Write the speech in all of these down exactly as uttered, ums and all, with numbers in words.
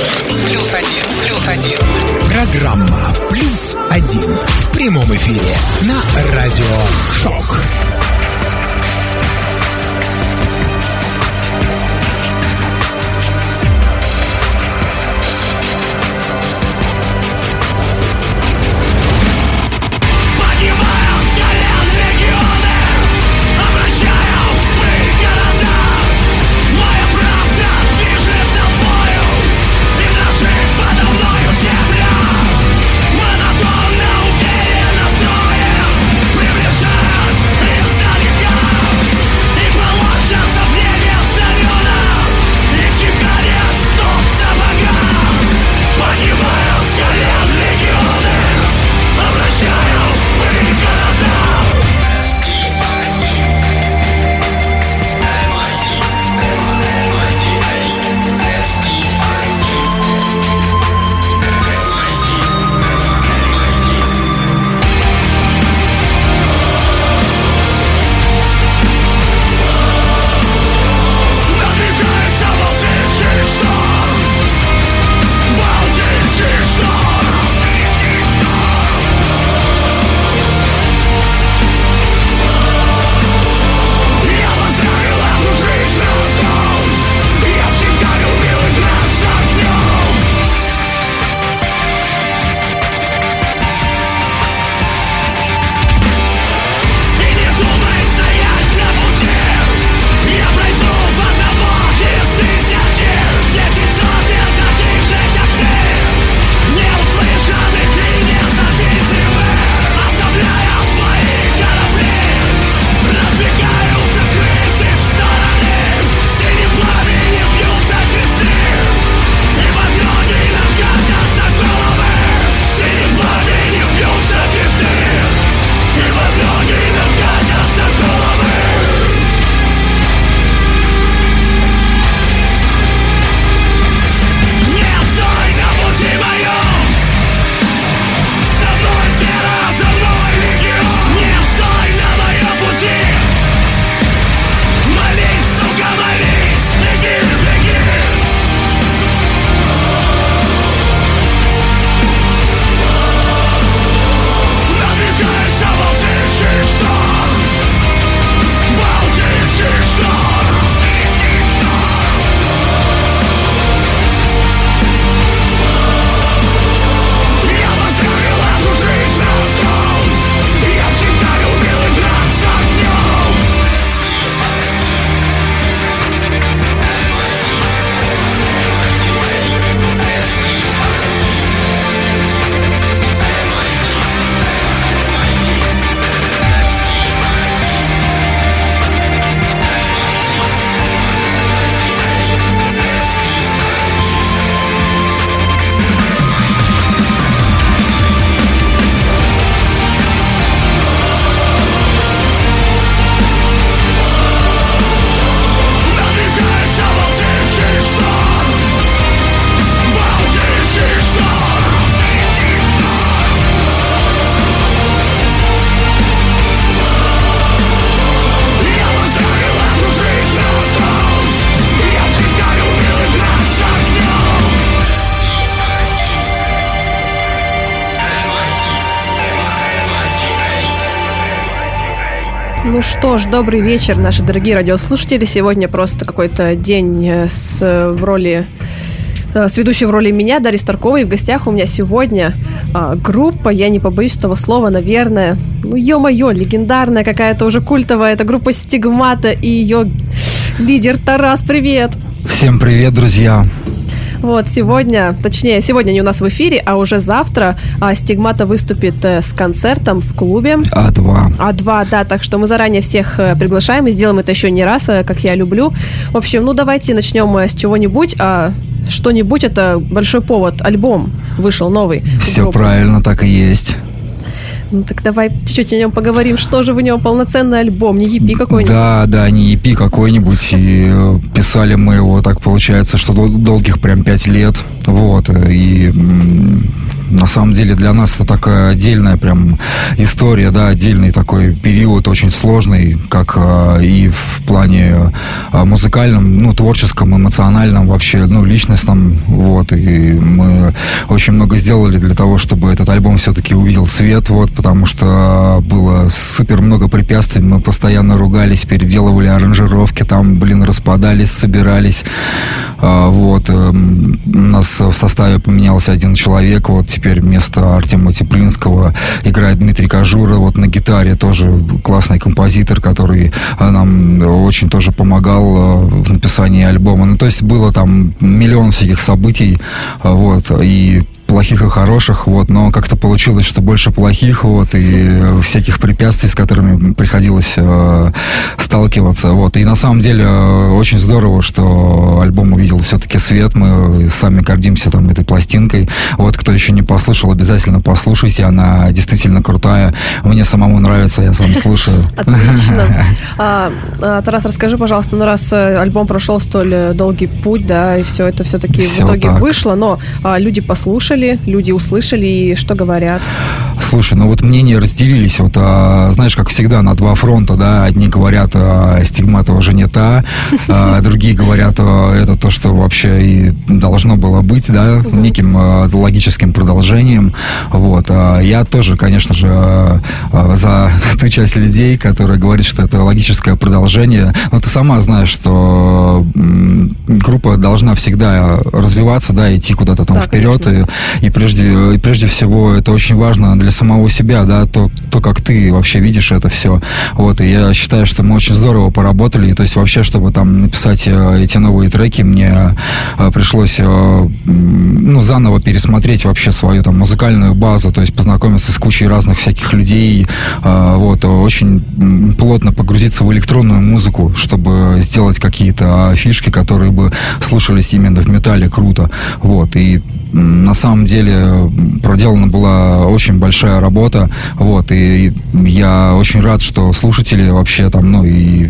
Плюс один, плюс один. Программа «Плюс один» в прямом эфире на Радио Шок. Ну что ж, добрый вечер, наши дорогие радиослушатели. Сегодня просто какой-то день с, в роли, с ведущей в роли меня, Дарьи Старковой. И в гостях у меня сегодня а, группа, я не побоюсь этого слова, наверное, ну ё-моё, легендарная какая-то уже культовая. Это группа «Стигмата» и ее лидер Тарас. Привет! Всем привет, друзья! Вот, сегодня, точнее, сегодня не у нас в эфире, а уже завтра а, «Стигмата» выступит э, с концертом в клубе А два. А два, да, так что мы заранее всех э, приглашаем и сделаем это еще не раз, э, как я люблю. В общем, ну давайте начнем э, с чего-нибудь, а что-нибудь — это большой повод, альбом вышел новый. Все группы. Правильно, так и есть. Ну так давай чуть-чуть о нем поговорим. Что же в нем? Полноценный альбом, не и пи какой-нибудь? Да, да, не и пи какой-нибудь. И писали мы его, так получается, что дол- долгих прям пять лет. Вот. И на самом деле для нас это такая отдельная прям история, да, отдельный такой период, очень сложный, как и в плане музыкальном, ну, творческом, эмоциональном, вообще, ну, личностном, вот, и мы очень много сделали для того, чтобы этот альбом все-таки увидел свет, вот, потому что было супер много препятствий, мы постоянно ругались, переделывали аранжировки, там, блин, распадались, собирались, вот, у нас в составе поменялся один человек, вот, теперь вместо Артема Теплинского играет Дмитрий Кожура, вот, на гитаре, тоже классный композитор, который нам очень тоже помогал в написании альбома, ну, то есть было там миллион всяких событий, вот, и плохих и хороших, вот, но как-то получилось, что больше плохих, вот, и всяких препятствий, с которыми приходилось э, сталкиваться, вот, и на самом деле э, очень здорово, что альбом увидел все-таки свет, мы сами гордимся там этой пластинкой, вот, кто еще не послушал, обязательно послушайте, она действительно крутая, мне самому нравится, я сам слушаю. Отлично. А, а, Тарас, расскажи, пожалуйста, ну раз альбом прошел столь долгий путь, да, и все это все-таки в итоге вышло, но а, люди послушали, люди услышали, и что говорят? Слушай, ну вот мнения разделились, вот, а, знаешь, как всегда, на два фронта, да, одни говорят, а, стигмата уже не та, а, другие говорят, а, это то, что вообще и должно было быть, да, неким а, логическим продолжением, вот, а я тоже, конечно же, а, за ту часть людей, которая говорит, что это логическое продолжение, но ты сама знаешь, что м, группа должна всегда развиваться, да, идти куда-то там да, вперед, и И прежде, и прежде всего это очень важно для самого себя, да, то, то, как ты вообще видишь это все. Вот, и я считаю, что мы очень здорово поработали. И, то есть вообще, чтобы там написать эти новые треки, мне пришлось, ну, заново пересмотреть вообще свою там музыкальную базу, то есть познакомиться с кучей разных всяких людей, вот, очень плотно погрузиться в электронную музыку, чтобы сделать какие-то фишки, которые бы слушались именно в металле круто. Вот, и на самом деле проделана была очень большая работа, вот, и я очень рад, что слушатели вообще там, ну, и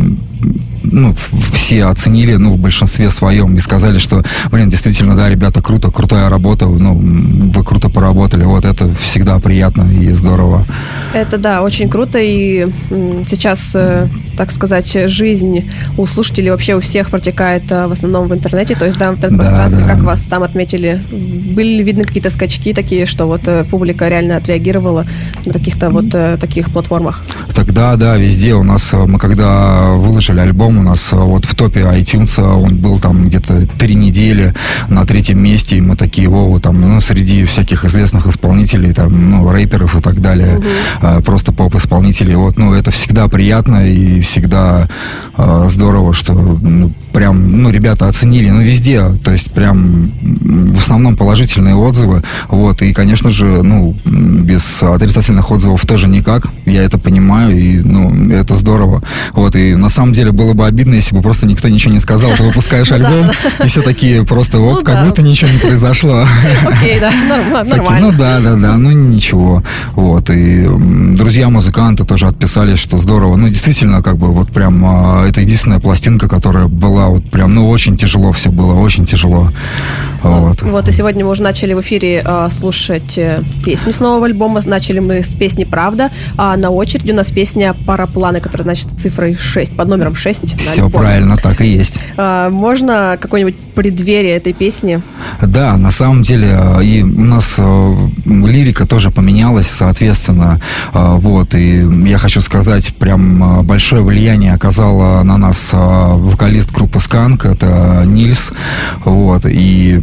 ну, все оценили, ну, в большинстве своем, и сказали, что, блин, действительно, да, ребята, круто, крутая работа, ну, вы круто поработали, вот, это всегда приятно и здорово. Это, да, очень круто, и сейчас, так сказать, жизнь у слушателей вообще у всех протекает в основном в интернете, то есть, да, в интернет-пространстве, да, да. Как вас там отметили, были ли видны какие-то скачки такие, что вот публика реально отреагировала на каких-то вот таких платформах? Тогда, да, везде у нас, мы когда выложили альбом, у нас вот в топе iTunes он был там где-то три недели на третьем месте, и мы такие, воу, там, ну, среди всяких известных исполнителей, там, ну, рэперов и так далее, uh-huh. просто поп-исполнителей, вот, ну, это всегда приятно и всегда э, здорово, что, ну, прям, ну, ребята оценили, ну, везде, то есть прям в основном положительные отзывы, вот, и, конечно же, ну, без отрицательных отзывов тоже никак, я это понимаю, и, ну, это здорово, вот, и на самом деле было бы обидно, если бы просто никто ничего не сказал, ты выпускаешь альбом, и все такие просто, оп, как будто ничего не произошло. Окей, да, нормально. Ну, да, да, да, ну, ничего, вот, и друзья-музыканты тоже отписались, что здорово, ну, действительно, как бы, вот прям, это единственная пластинка, которая была вот прям, ну, очень тяжело все было, очень тяжело. Вот. Вот, и сегодня мы уже начали в эфире э, слушать э, песни с нового альбома. Начали мы с песни «Правда», а на очереди у нас песня «Парапланы», которая значит цифрой шесть, под номером шесть. Все правильно, так и есть. А, можно какое-нибудь преддверие этой песни? Да, на самом деле, и у нас э, лирика тоже поменялась, соответственно, э, вот, и я хочу сказать, прям большое влияние оказала на нас э, вокалист группы «Сканк», это Нильс, вот, и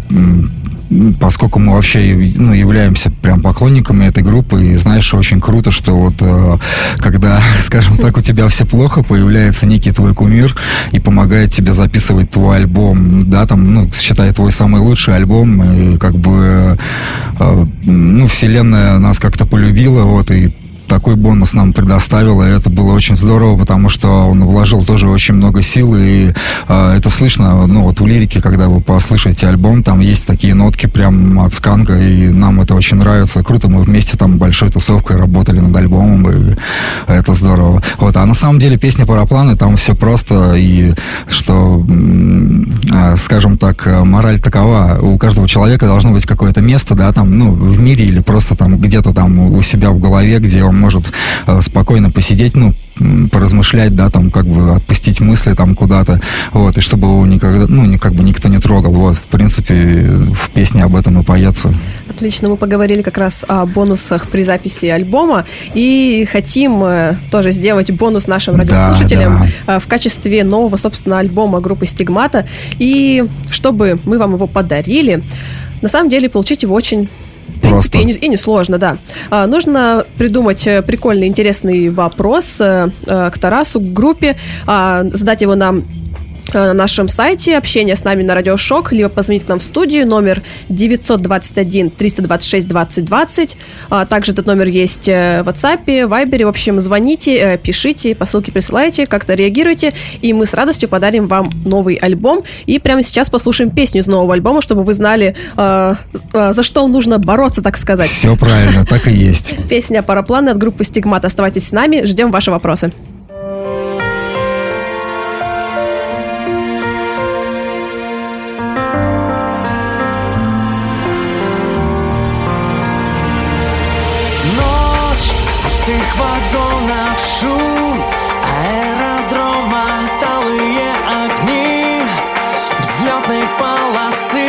поскольку мы вообще, ну, являемся прям поклонниками этой группы, и знаешь, очень круто, что вот э, когда, скажем так, у тебя все плохо, появляется некий твой кумир и помогает тебе записывать твой альбом, да, там, ну, считай, твой самый лучший альбом, и как бы, э, ну, вселенная нас как-то полюбила, вот, и такой бонус нам предоставил, и это было очень здорово, потому что он вложил тоже очень много сил, и э, это слышно, ну, вот в лирике, когда вы послушаете альбом, там есть такие нотки прям от Сканка, и нам это очень нравится. Круто, мы вместе там большой тусовкой работали над альбомом, и это здорово. Вот, а на самом деле песня «Парапланы», там все просто, и что, э, скажем так, мораль такова, у каждого человека должно быть какое-то место, да, там, ну, в мире или просто там где-то там у себя в голове, где он может э, спокойно посидеть, ну, поразмышлять, да, там, как бы отпустить мысли там куда-то, вот, и чтобы его никогда, ну, ни, как бы никто не трогал, вот, в принципе, в песне об этом и поется. Отлично, мы поговорили как раз о бонусах при записи альбома, и хотим э, тоже сделать бонус нашим радиослушателям да, да. Э, в качестве нового, собственно, альбома группы «Стигмата», и чтобы мы вам его подарили, на самом деле получить его очень... В принципе, и, не, и не сложно, да. А, нужно придумать прикольный, интересный вопрос а, а, к Тарасу, к группе, а, задать его нам на нашем сайте, общение с нами на Радио Шок, либо позвонить к нам в студию, номер девятьсот двадцать один триста двадцать шесть двадцать двадцать. А, также этот номер есть в WhatsApp, Viber. В общем, звоните, пишите, посылки присылайте, как-то реагируйте, и мы с радостью подарим вам новый альбом. И прямо сейчас послушаем песню из нового альбома, чтобы вы знали, а, а, за что нужно бороться, так сказать. Все правильно, так и есть. Песня «Парапланы» от группы «Стигмат». Оставайтесь с нами, ждем ваши вопросы. Вагонов шум аэродрома, талые огни взлетной полосы,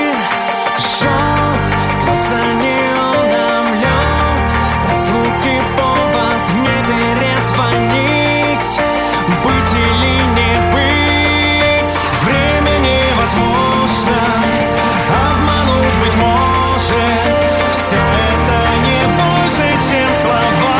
жжет глаза неоном лед, разлуки повод не перезвонить, быть или не быть, время невозможно обмануть, быть может, все это не больше, чем слова.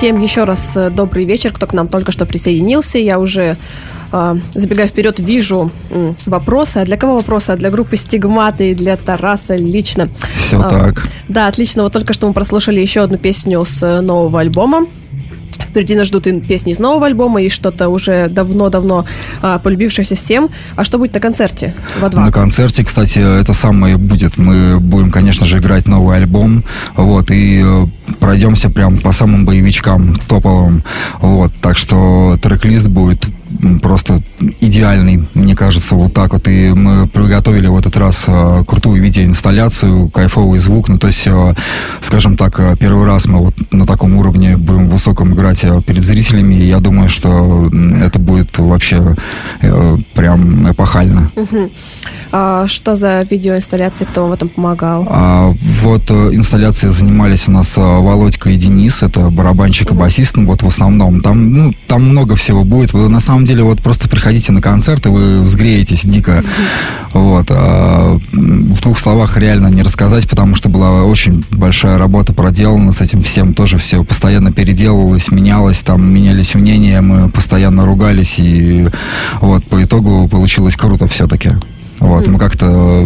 Всем еще раз добрый вечер, кто к нам только что присоединился. Я уже, э, забегая вперед, вижу м, вопросы. А для кого вопросы? А для группы «Стигматы» и для Тараса лично. Все а, так. Да, отлично. Вот только что мы прослушали еще одну песню с нового альбома. Впереди нас ждут и песни из нового альбома, и что-то уже давно-давно а, полюбившееся всем. А что будет на концерте в А два? На концерте, кстати, это самое будет. Мы будем, конечно же, играть новый альбом. Вот, и пройдемся прям по самым боевичкам топовым. Вот, так что трек-лист будет просто идеальный, мне кажется, вот так вот. И мы приготовили в этот раз э, крутую видеоинсталляцию, кайфовый звук. Ну, то есть, э, скажем так, первый раз мы вот на таком уровне будем высоком играть перед зрителями. И я думаю, что это будет вообще э, прям эпохально. Угу. А что за видеоинсталляции, кто вам в этом помогал? А, вот э, инсталляции занимались у нас э, Володька и Денис, это барабанщик и басист, ну, вот в основном. Там, ну, там много всего будет. Вы на самом деле вот просто приходите на концерт, и вы взгреетесь дико. Вот. А в двух словах реально не рассказать, потому что была очень большая работа проделана с этим всем. Тоже все постоянно переделывалось, менялось, там менялись мнения, мы постоянно ругались, и вот по итогу получилось круто все-таки. Вот, мы как-то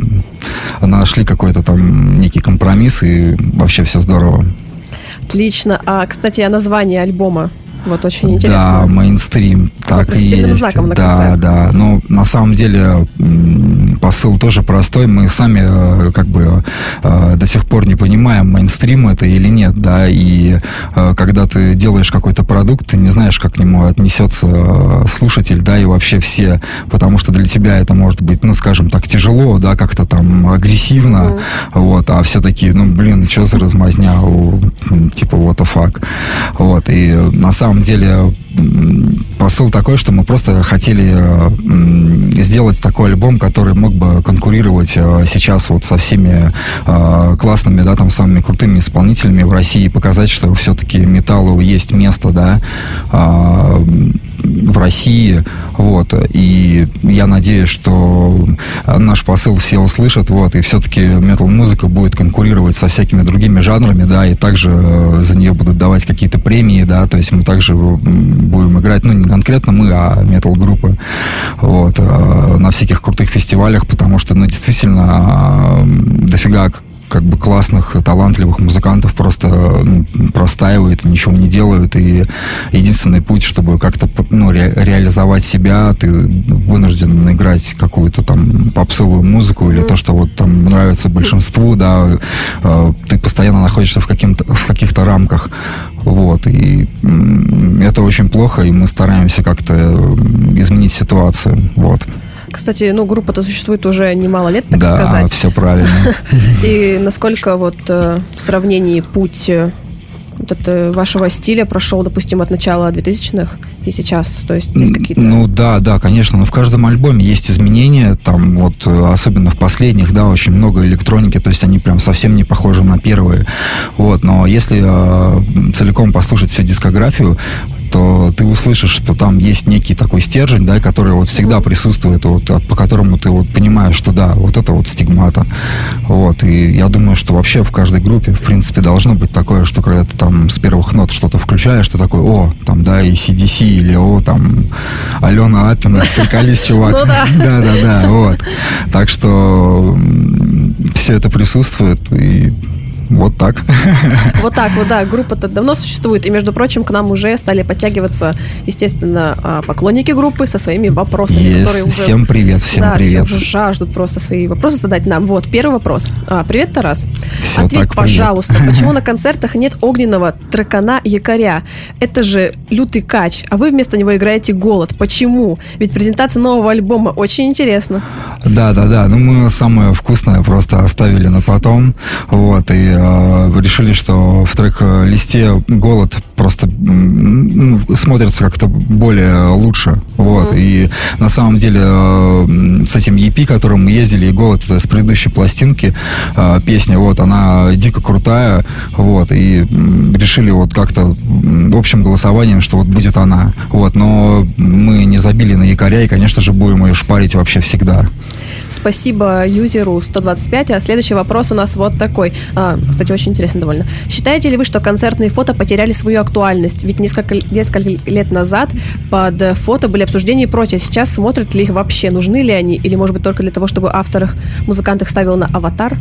нашли какой-то там некий компромисс, и вообще все здорово. Отлично. А, кстати, о названии альбома. Вот очень интересно. Да, мейнстрим, так и есть. Знаком на да, конце. да. Ну, на самом деле посыл тоже простой. Мы сами как бы до сих пор не понимаем, мейнстрим это или нет, да. И когда ты делаешь какой-то продукт, ты не знаешь, как к нему отнесется слушатель, да, и вообще все, потому что для тебя это может быть, ну, скажем так, тяжело, да, как-то там агрессивно, mm. вот. А все такие, ну, блин, что за размазня, типа what the fuck, вот. И на самом На самом деле посыл такой, что мы просто хотели сделать такой альбом, который мог бы конкурировать сейчас вот со всеми классными, да, там самыми крутыми исполнителями в России, и показать, что все-таки металлу есть место, да, в России, вот, и я надеюсь, что наш посыл все услышат, вот, и все-таки метал-музыка будет конкурировать со всякими другими жанрами, да, и также за нее будут давать какие-то премии, да, то есть мы также будем играть, ну, не конкретно мы, а метал-группы, вот, на всяких крутых фестивалях, потому что, ну, действительно, дофига как бы классных, талантливых музыкантов просто, ну, простаивают, ничего не делают, и единственный путь, чтобы как-то, ну, ре- реализовать себя, ты вынужден играть какую-то там попсовую музыку или то, что вот там нравится большинству, да, э, ты постоянно находишься в, каким-то, в каких-то рамках, вот, и м- это очень плохо, и мы стараемся как-то изменить ситуацию, вот. Кстати, ну, группа-то существует уже немало лет, так да, сказать. Да, все правильно. И насколько вот э, в сравнении путь э, вот это вашего стиля прошел, допустим, от начала двухтысячных и сейчас? То есть есть какие-то... Ну, да, да, конечно. Но в каждом альбоме есть изменения. Там вот, особенно в последних, да, очень много электроники. То есть они прям совсем не похожи на первые. Вот, но если э, целиком послушать всю дискографию, то ты услышишь, что там есть некий такой стержень, да, который вот всегда присутствует, вот, по которому ты вот понимаешь, что да, вот это вот Стигмата. Вот, и я думаю, что вообще в каждой группе, в принципе, должно быть такое, что когда ты там с первых нот что-то включаешь, ты такой, о, там, да, и си ди си, или о, там, Алена Апина, приколись, чувак. Ну да. Да, да, да, вот. Так что все это присутствует, и вот так. Вот так вот, да, группа-то давно существует, и, между прочим, к нам уже стали подтягиваться, естественно, поклонники группы со своими вопросами, yes. которые уже... Всем привет, всем да, привет. все уже жаждут просто свои вопросы задать нам. Вот, первый вопрос. А, привет, Тарас. Все Ответь, так, пожалуйста, почему на концертах нет огненного тракана-якоря? Это же лютый кач, а вы вместо него играете голод. Почему? Ведь презентация нового альбома очень интересна. Да, да, да. Ну, мы самое вкусное просто оставили на потом. Вот, и решили, что в трек-листе голод просто ну, смотрится как-то более лучше. Вот. Mm-hmm. И на самом деле с этим и пи, которым мы ездили, и голод с предыдущей пластинки, песня, вот, она дико крутая. Вот. И решили вот как-то общим голосованием, что вот будет она. Вот. Но мы не забили на якоря, и, конечно же, будем ее шпарить вообще всегда. Спасибо юзеру сто двадцать пять. А следующий вопрос у нас вот такой. А, кстати, очень интересно довольно. Считаете ли вы, что концертные фото потеряли свою актуальность? Ведь несколько, несколько лет назад под фото были обсуждения и прочее. Сейчас смотрят ли их вообще? Нужны ли они? Или, может быть, только для того, чтобы автор их, музыкант их ставил на аватар?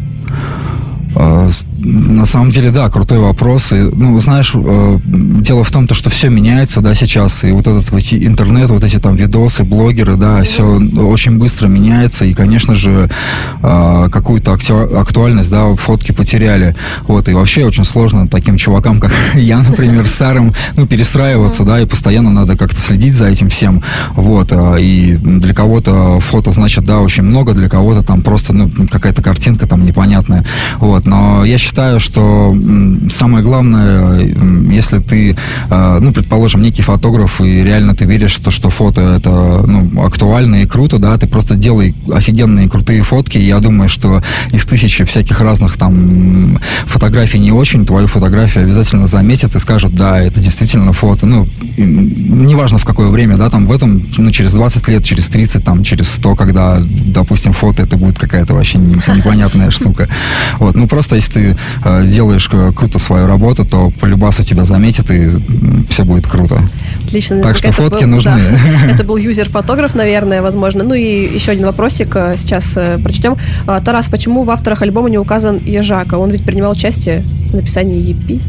На самом деле, да, крутой вопрос. И, ну, знаешь, дело в том, что все меняется, да, сейчас. И вот этот вот интернет, вот эти там видосы, блогеры, да, все очень быстро меняется. И, конечно же, какую-то актуальность, да, фотки потеряли. Вот, и вообще очень сложно таким чувакам, как я, например, старым, ну, перестраиваться, да, и постоянно надо как-то следить за этим всем. Вот, и для кого-то фото значит, да, очень много, для кого-то там просто, ну, какая-то картинка там непонятная. Вот, но я считаю, что самое главное, если ты, ну, предположим, некий фотограф, и реально ты веришь, что, что фото это, ну, актуально и круто, да, ты просто делай офигенные крутые фотки, и я думаю, что из тысячи всяких разных там фотографий не очень, твою фотографию обязательно заметят и скажут, да, это действительно фото, ну, неважно в какое время, да, там в этом, ну, через двадцать лет, через тридцать, там, через сто, когда, допустим, фото это будет какая-то вообще непонятная штука. Вот, ну, просто если ты э, делаешь круто свою работу, то полюбас у тебя заметит, и все будет круто. Отлично. Так что фотки был, нужны. Да, это был юзер-фотограф, наверное, возможно. Ну и еще один вопросик сейчас э, прочтем. А, Тарас, почему в авторах альбома не указан Ежака? Он ведь принимал участие в написании и пи.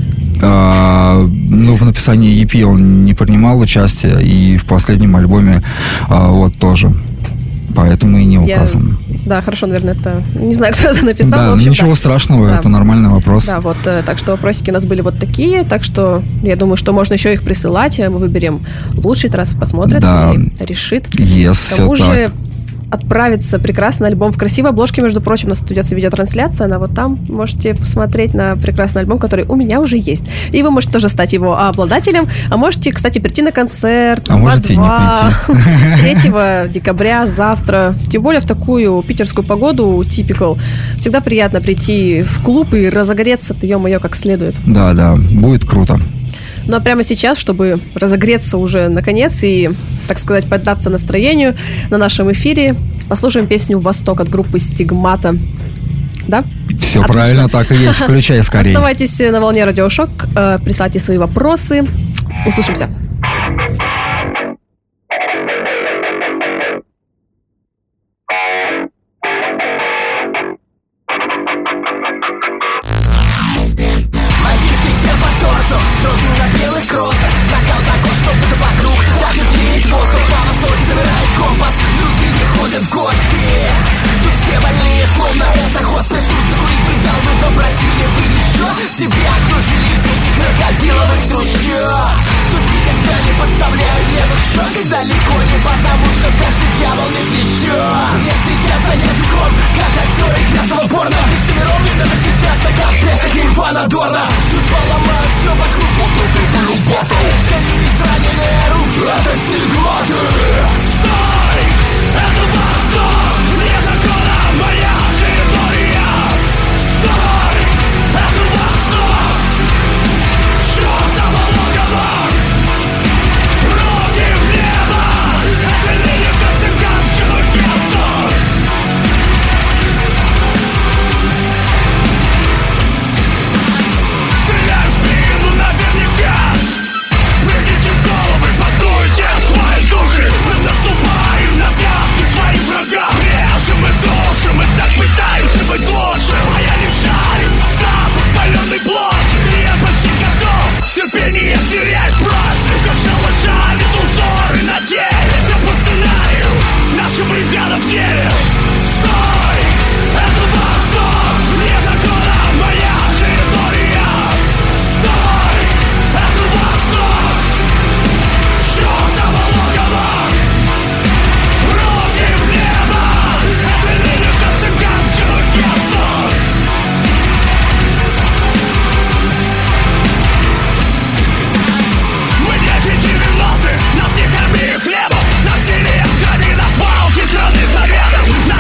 А, ну, в написании и пи он не принимал участие, и в последнем альбоме а, вот тоже. Поэтому и не указан. Я, да, хорошо, наверное, это... Не знаю, кто это написал. Да, в общем, ничего да. страшного, да. Это нормальный вопрос. Да, вот, так что вопросики у нас были вот такие, так что я думаю, что можно еще их присылать, мы выберем лучший, Тарас посмотрит да. и решит. Yes, К тому же так. отправится прекрасный альбом в красивой обложке, между прочим, у нас ведется видеотрансляция, она вот там, можете посмотреть на прекрасный альбом, который у меня уже есть. И вы можете тоже стать его обладателем, а можете, кстати, прийти на концерт. А можете не прийти. третьего декабря, завтра. Тем более в такую питерскую погоду, typical, всегда приятно прийти в клуб и разогреться-то, ё-моё, как следует. Да, да, будет круто. Ну а прямо сейчас, чтобы разогреться уже наконец и, так сказать, поддаться настроению на нашем эфире, послушаем песню «Восток» от группы «Стигмата». Да? Все Отлично. правильно, так и есть. Включай скорее. Оставайтесь на волне Радиошок, присылайте свои вопросы. Услышимся. Тебя окружили дети крокодиловых трущоб. Тут никогда не подставляют левых шаг. И далеко не потому, что каждый дьявол не клещет. Не стыдятся языком, как актеры грязного порно. Лицемером не надо стесняться, как пресса Ивана Дорна. Тут поломают все вокруг, будто ты был батл. Гони израненные руки, это стигматы. Стой! Это Восток! Вне закона моя территория. Стой! Это Восток! Чёртова логово! Руки в небо! Это линика цыганского гетто! Стреляй в спину наверняка! Прыгните головы, подуйте свои души! Мы наступаем на пятки своим врагам! Режем и душим, и так пытаемся быть лучше! А я не жарю запах паленой плоти! Я почти готов терпение терять просто! Как шалашами узоры на теле! Все по сценарию, наша бригада в деле! Стой! Это Восток! Вне закона моя территория! Стой! Это Восток! Чёртова логово! Руки в небо! Это линика цыганского гетто! Мы дети девяностых, нас не корми хлебом. Насилие в крови, на свалке страны советов.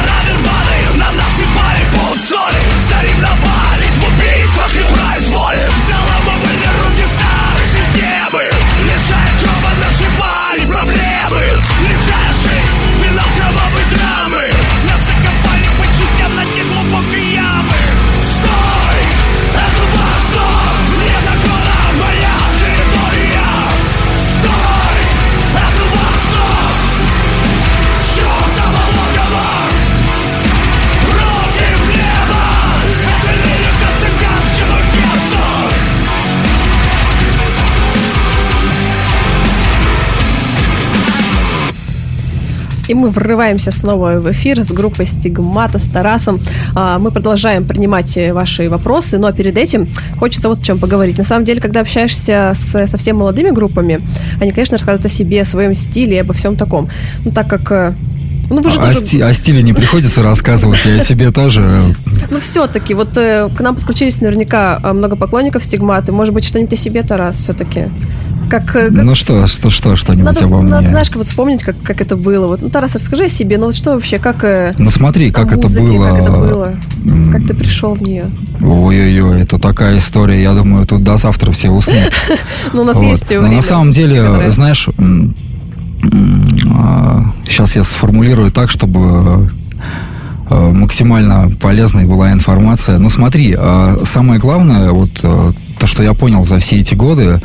И мы врываемся снова в эфир с группой «Стигмата», с Тарасом. Мы продолжаем принимать ваши вопросы, но перед этим хочется вот о чем поговорить. На самом деле, когда общаешься с совсем молодыми группами, они, конечно, рассказывают о себе, о своем стиле, обо всем таком. Ну, так как... Ну, вы же а, тоже... сти- о стиле не приходится рассказывать, я о себе тоже. Ну, все-таки, вот э, к нам подключились наверняка много поклонников «Стигматы». Может быть, что-нибудь о себе, Тарас, все-таки? Как, как... Ну что, что, что, что-нибудь надо, обо мне. Надо, знаешь, вот вспомнить, как, как это было. Вот, ну, Тарас, расскажи о себе. Ну вот что вообще, как... Ну смотри, как музыке, это было. Как это было. Как ты пришел в нее. Ой-ой-ой, это такая история. Я думаю, тут до завтра все уснут. Ну, у нас есть время. Но на самом деле, знаешь, сейчас я сформулирую так, чтобы максимально полезной была информация. Ну смотри, самое главное, вот то, что я понял за все эти годы,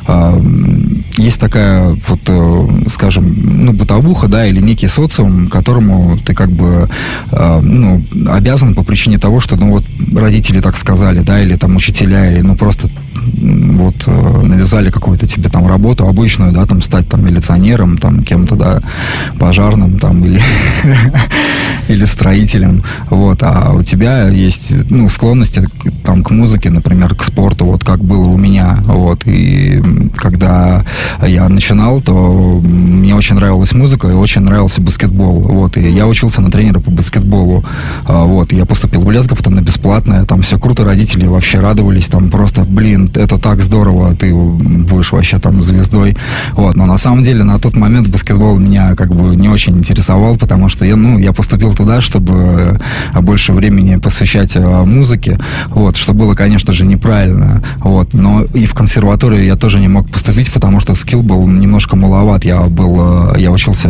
есть такая, вот, скажем, ну, бытовуха, да, или некий социум, которому ты как бы, ну, обязан по причине того, что, ну, вот, родители так сказали, да, или там учителя, или, ну, просто вот навязали какую-то тебе там работу обычную, да, там стать там милиционером, там кем-то, да, пожарным, там, или или строителем, вот, а у тебя есть, ну, склонности там к музыке, например, к спорту, вот как было у меня, вот, и когда я начинал, то мне очень нравилась музыка и очень нравился баскетбол, вот, и я учился на тренера по баскетболу, вот, я поступил в Лесгов, там, на бесплатное, там все круто, родители вообще радовались, там просто, блин, это так здорово, ты будешь вообще там звездой, вот, но на самом деле на тот момент баскетбол меня как бы не очень интересовал, потому что я, ну, я поступил туда, чтобы больше времени посвящать музыке, вот, что было, конечно же, неправильно, вот, но и в консерваторию я тоже не мог поступить, потому что скилл был немножко маловат, я был, я учился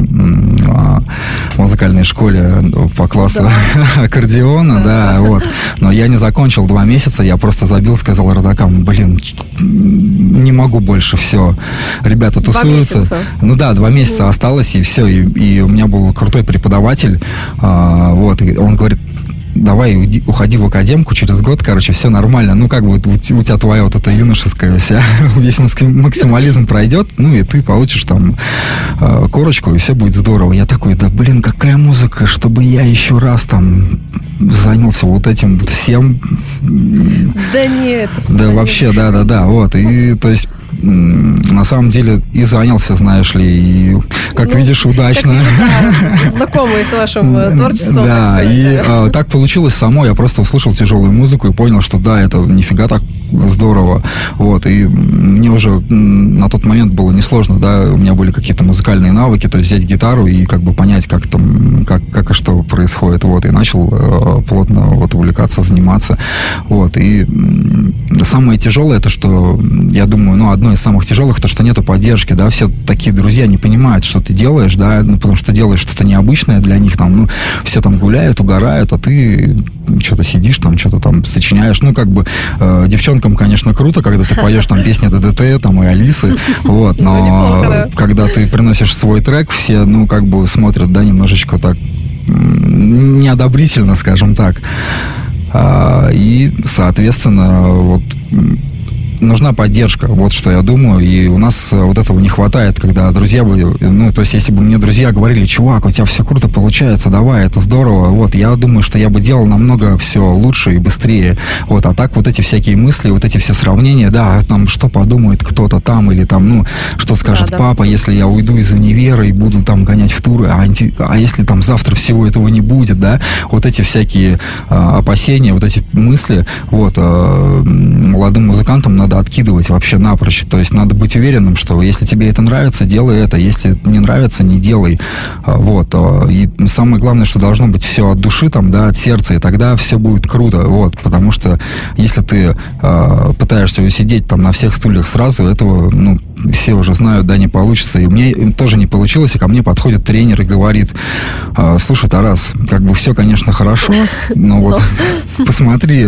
в музыкальной школе по классу да. аккордеона, да. да, вот, но я не закончил два месяца, я просто забил, сказал родакам, блин, не могу больше, все, ребята тусуются, ну да, два месяца mm. осталось, и все, и, и у меня был крутой преподаватель, а, вот, и он говорит, давай уйди, уходи в академку, через год, короче, все нормально, ну, как бы у, у тебя твоя вот эта юношеская вся, весь максимализм пройдет, ну, и ты получишь там э, корочку, и все будет здорово. Я такой, да, блин, какая музыка, чтобы я еще раз там занялся вот этим вот всем. Да нет, это да, вообще, да-да-да, вот, и, то есть, на самом деле и занялся, знаешь ли, и, как ну, видишь, удачно. Как, да, знакомые с вашим творчеством. Да, так и а, так получилось само, я просто услышал тяжелую музыку и понял, что да, это нифига так здорово, вот, и мне уже на тот момент было несложно, да, у меня были какие-то музыкальные навыки, то есть взять гитару и как бы понять, как там, как, как и что происходит, вот, и начал э, плотно вот увлекаться, заниматься, вот, и самое тяжелое, это что, я думаю, ну, одно из самых тяжелых, то, что нету поддержки, да, все такие друзья не понимают, что ты делаешь, да, ну, потому что делаешь что-то необычное для них, там, ну, все там гуляют, угорают, а ты что-то сидишь там, что-то там сочиняешь, ну, как бы, э, девчонкам, конечно, круто, когда ты поешь там песни ДДТ, там, и Алисы, вот, но когда ты приносишь свой трек, все, ну, как бы смотрят, да, немножечко так неодобрительно, скажем так, и, соответственно, вот, нужна поддержка, вот что я думаю, и у нас вот этого не хватает, когда друзья бы, ну, то есть, если бы мне друзья говорили, чувак, у тебя все круто получается, давай, это здорово, вот, я думаю, что я бы делал намного все лучше и быстрее, вот, а так вот эти всякие мысли, вот эти все сравнения, да, там, что подумает кто-то там, или там, ну, что скажет да, папа, да. если я уйду из универа и буду там гонять в туры, а, а если там завтра всего этого не будет, да, вот эти всякие а, опасения, вот эти мысли, вот, а, молодым музыкантам надо надо откидывать вообще напрочь. То есть надо быть уверенным, что если тебе это нравится, делай это. Если не нравится, не делай. Вот. И самое главное, что должно быть все от души, там, да, от сердца, и тогда все будет круто. Вот. Потому что если ты э, пытаешься усидеть там на всех стульях сразу, этого, ну, все уже знают, да, не получится. И мне тоже не получилось, и ко мне подходит тренер и говорит: слушай, Тарас, как бы все, конечно, хорошо, но вот посмотри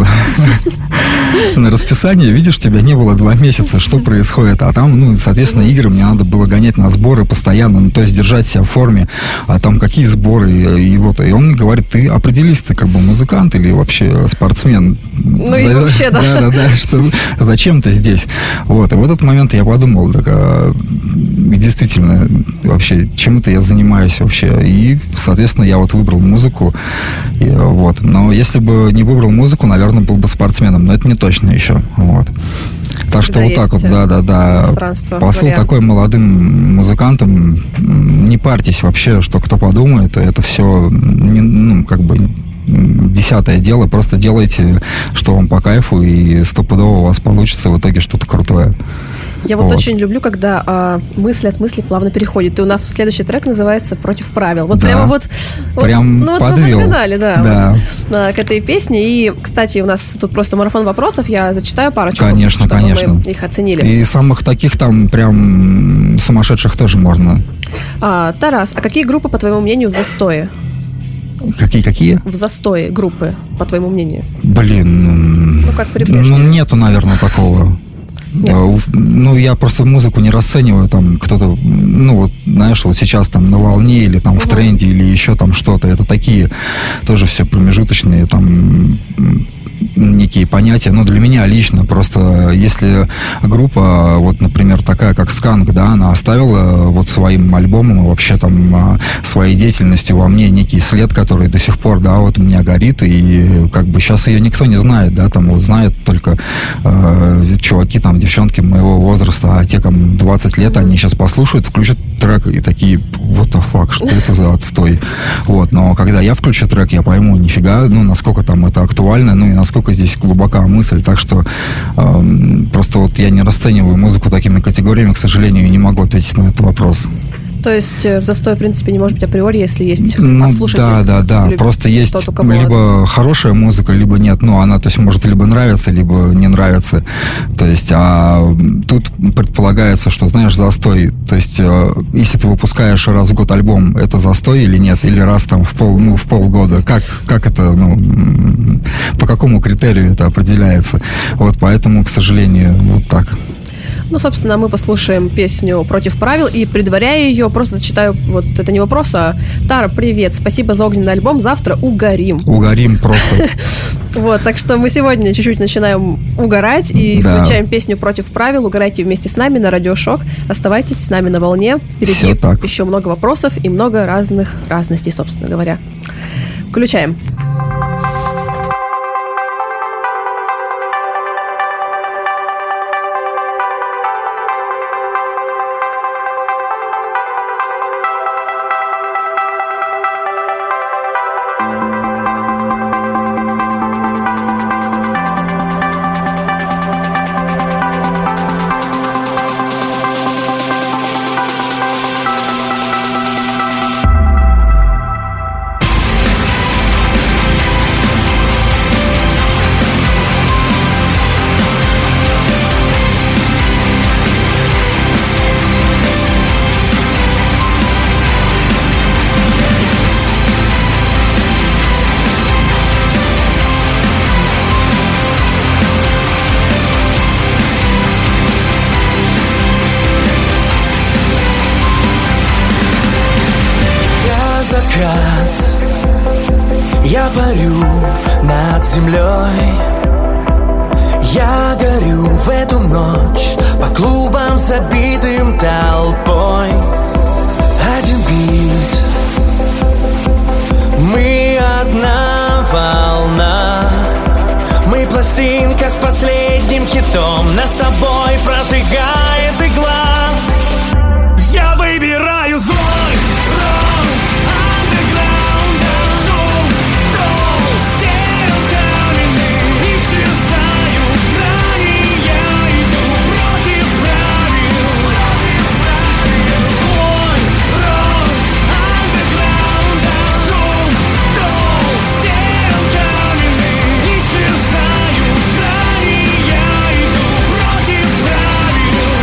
на расписание, видишь, тебя не было два месяца, что происходит? А там, ну, соответственно, игры мне надо было гонять на сборы постоянно, ну, то есть держать себя в форме, а там какие сборы, и, и вот, и он мне говорит: ты определись, ты как бы музыкант или вообще спортсмен? Ну, и вообще, да. Да-да-да, что зачем ты здесь? Вот, и в этот момент я подумал, подумал, так, а, действительно, вообще, чем-то я занимаюсь вообще. И, соответственно, я вот выбрал музыку. И, вот. Но если бы не выбрал музыку, наверное, был бы спортсменом. Но это не точно еще. Вот. Так что вот так вот, да-да-да. Посыл вариант. Такой молодым музыкантам: не парьтесь вообще, что кто подумает. Это все, ну, как бы... десятое дело, просто делайте, что вам по кайфу, и стопудово у вас получится в итоге что-то крутое. Я вот, вот очень люблю, когда а, мысль от мысли плавно переходит. И у нас следующий трек называется «Против правил». Вот да. прямо вот... Прям вот, подвел. Ну, вот мы да, да. Вот, а, к этой песне. И, кстати, у нас тут просто марафон вопросов. Я зачитаю парочку, конечно, чтобы конечно. мы их оценили. И самых таких там прям сумасшедших тоже можно. А, Тарас, а какие группы, по твоему мнению, в застое? Какие-какие? В застое группы, по твоему мнению. Блин. Ну, как при-прежнем. Ну, нету, наверное, такого. Нет. Ну, я просто музыку не расцениваю, там, кто-то, ну, вот, знаешь, вот сейчас там на волне или там в тренде или еще там что-то. Это такие тоже все промежуточные, там, некие понятия. Но для меня лично просто, если группа, вот, например, такая, как Сканк, да, она оставила вот своим альбомом и вообще там своей деятельностью во мне некий след, который до сих пор, да, вот у меня горит, и как бы сейчас ее никто не знает, да, там вот знают только э, чуваки, там, девчонки моего возраста, а те, кому двадцать лет, они сейчас послушают, включат трек и такие: what the fuck, что это за отстой? Вот, но когда я включу трек, я пойму, нифига, ну, насколько там это актуально, ну, и насколько здесь глубока мысль, так что э, просто вот я не расцениваю музыку такими категориями, к сожалению, и не могу ответить на этот вопрос. То есть в застой, в принципе, не может быть априори, если есть ну, послушатель. Да, да, да. Просто есть тот, либо это... хорошая музыка, либо нет. Ну, она, то есть, может либо нравиться, либо не нравится. То есть, а тут предполагается, что, знаешь, застой. То есть, если ты выпускаешь раз в год альбом, это застой или нет? Или раз там в пол, ну, в полгода? Как, как это, ну, по какому критерию это определяется? Вот, поэтому, к сожалению, вот так. Ну, собственно, мы послушаем песню «Против правил», и, предваряя ее, просто зачитаю, вот это не вопрос, а: Тара, привет, спасибо за огненный альбом, завтра угорим. Угорим просто. Вот, так что мы сегодня чуть-чуть начинаем угорать и включаем песню «Против правил». Угорайте вместе с нами на Радио Шок. Оставайтесь с нами на волне. Впереди еще много вопросов и много разных разностей, собственно говоря. Включаем. Я парю над землей, я горю в эту ночь по клубам, забитым толпой. Один бит, мы одна волна, мы пластинка с последним хитом, нас с тобой прожигает игла. Я выбираю злой рок, андеграунда, шум, дом, стен каменных, исчезаю грани, я иду против правил. Злой рок, андеграунда, шум, дом, стен каменных, исчезаю грани, я иду против правил.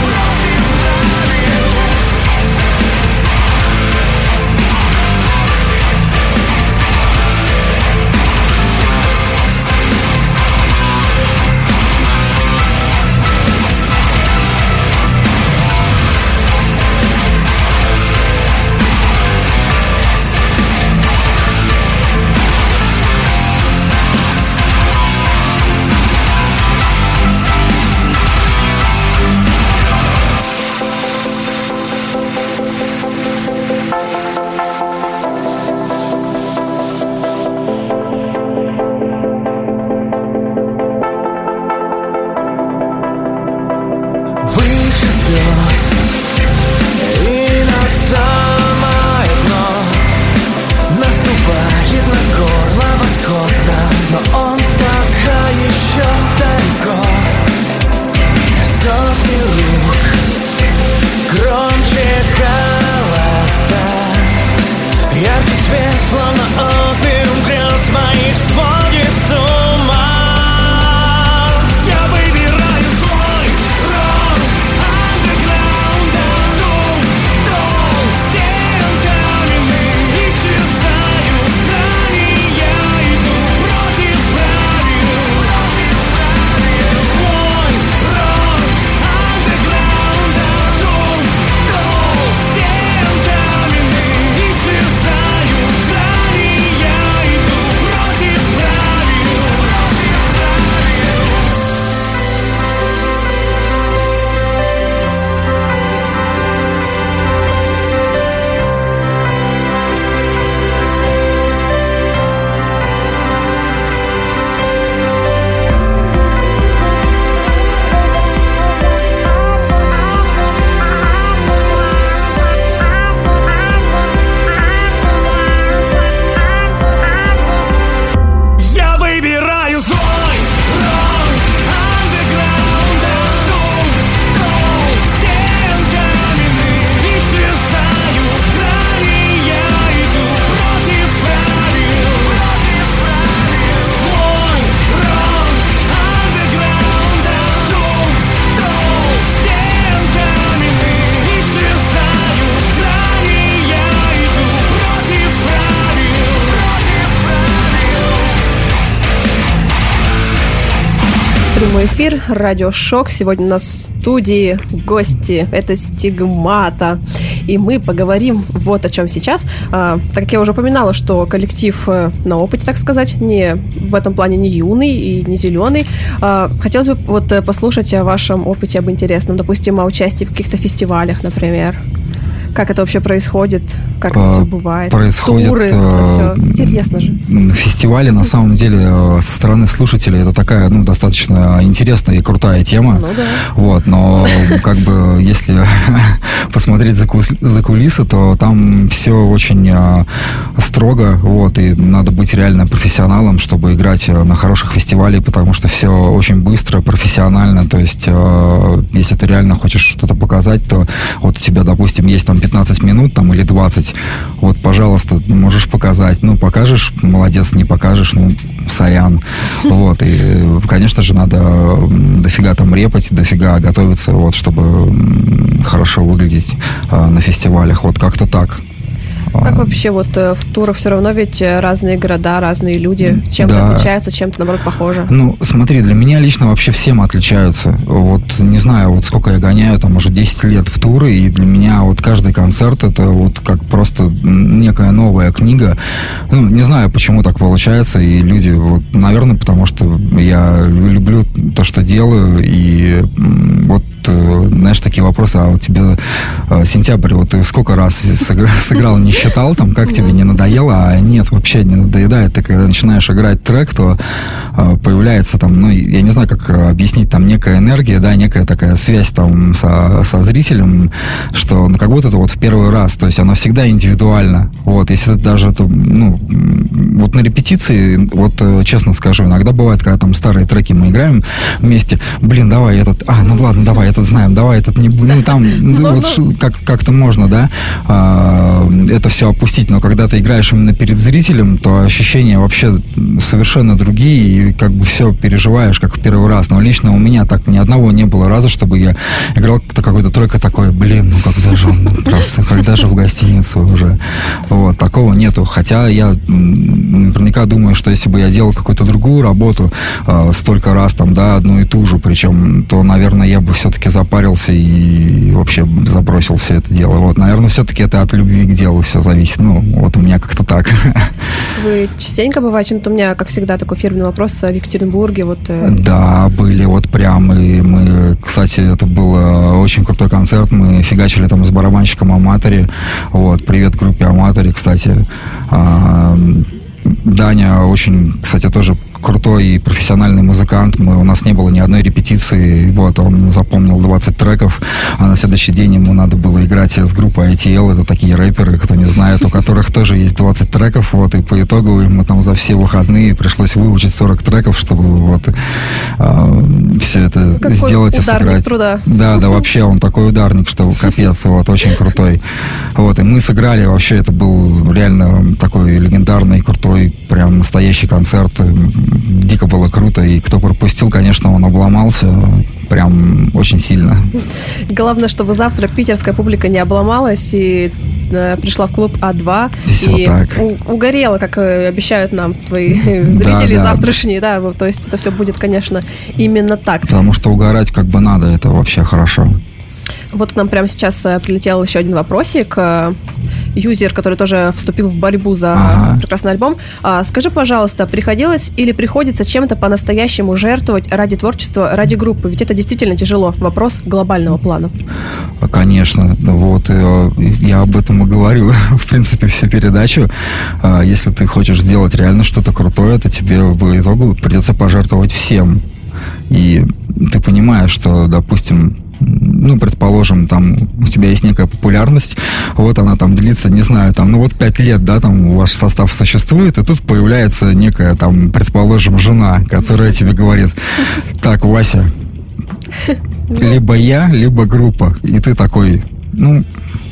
Прямой эфир, радиошок. Сегодня у нас в студии гости. Это Стигмата. И мы поговорим вот о чем сейчас. А, так как я уже упоминала, что коллектив на опыте, так сказать, не в этом плане не юный и не зеленый. А, хотелось бы вот послушать о вашем опыте, об интересном. Допустим, о участии в каких-то фестивалях, например. Как это вообще происходит? Как это все бывает? Происходит, Туры, это все интересно же. Фестивали, на самом деле, со стороны слушателей, это такая, ну, достаточно интересная и крутая тема. Ну да. Вот, но как бы, если посмотреть за, кус- за кулисы, то там все очень а, строго, вот, и надо быть реально профессионалом, чтобы играть на хороших фестивалях, потому что все очень быстро, профессионально, то есть, а, если ты реально хочешь что-то показать, то вот у тебя, допустим, есть там пятнадцать минут там, или двадцать, вот, пожалуйста, можешь показать. Ну, покажешь, молодец, не покажешь, ну, сорян. Вот, и, конечно же, надо дофига там репать, дофига готовиться, вот, чтобы хорошо выглядеть а, на фестивалях. Вот как-то так. Как вообще вот в турах все равно ведь разные города, разные люди, чем-то да. отличаются, чем-то, наоборот, похожи? Ну, смотри, для меня лично вообще всем отличаются. Вот, не знаю, вот сколько я гоняю, там уже десять лет в туры, и для меня вот каждый концерт это вот как просто некая новая книга. Ну, не знаю, почему так получается, и люди, вот, наверное, потому что я люблю то, что делаю, и вот, знаешь, такие вопросы, а вот тебе сентябрь, вот ты сколько раз сыграл, сыграл не считал, там, как тебе не надоело, а нет, вообще не надоедает. Ты когда начинаешь играть трек, то э, появляется там, ну, я не знаю, как объяснить, там некая энергия, да, некая такая связь там со, со зрителем, что ну, как будто это вот в первый раз, то есть она всегда индивидуальна. Вот, если это даже, это, ну, вот на репетиции, вот честно скажу, иногда бывает, когда там старые треки мы играем вместе, блин, давай этот, а, ну ладно, давай этот знаем, давай этот не будем, ну там, ну, вот ш, как, как-то можно, да, а, это все опустить, но когда ты играешь именно перед зрителем, то ощущения вообще совершенно другие, и как бы все переживаешь, как в первый раз. Но лично у меня так ни одного не было раза, чтобы я играл какой-то трек и такой, блин, ну когда же он просто, когда же в гостиницу уже. Вот, такого нету. Хотя я наверняка думаю, что если бы я делал какую-то другую работу э, столько раз, там, да, одну и ту же, причем, то, наверное, я бы все-таки запарился и вообще забросил все это дело. Вот, наверное, все-таки это от любви к делу все зависит. Ну, вот у меня как-то так. Вы частенько бываете? Ну, у меня, как всегда, такой фирменный вопрос в Екатеринбурге. Вот... Да, были вот прям. И мы, кстати, это был очень крутой концерт. Мы фигачили там с барабанщиком Аматори. Вот, привет группе Аматори, кстати. Даня очень, кстати, тоже крутой и профессиональный музыкант. Мы, у нас не было ни одной репетиции. Вот, он запомнил двадцать треков, а на следующий день ему надо было играть с группой ай ти эл. Это такие рэперы, кто не знает, у которых тоже есть двадцать треков. Вот, и по итогу ему там за все выходные пришлось выучить сорок треков, чтобы вот э, все это какой сделать и сыграть. Труда. Да, да, вообще он такой ударник, что капец, вот, очень крутой. Вот, и мы сыграли, вообще это был реально такой легендарный, крутой, прям настоящий концерт. Дико было круто, и кто пропустил, конечно, он обломался прям очень сильно. Главное, чтобы завтра питерская публика не обломалась и э, пришла в клуб А два Все и у, угорела, как обещают нам твои зрители да, завтрашние, да. да, то есть это все будет, конечно, именно так. Потому что угорать как бы надо, это вообще хорошо. Вот к нам прямо сейчас прилетел еще один вопросик. Юзер, который тоже вступил в борьбу за ага. прекрасный альбом. А, скажи, пожалуйста, приходилось или приходится чем-то по-настоящему жертвовать ради творчества, ради группы? Ведь это действительно тяжело. Вопрос глобального плана. Конечно. Вот я об этом и говорю, в принципе, всю передачу. Если ты хочешь сделать реально что-то крутое, то тебе в итогу придется пожертвовать всем. И ты понимаешь, что, допустим, ну, предположим, там у тебя есть некая популярность, вот она там длится, не знаю, там, ну вот пять лет, да, там ваш состав существует, и тут появляется некая, там, предположим, жена, которая тебе говорит: так, Вася, либо я, либо группа, и ты такой, ну...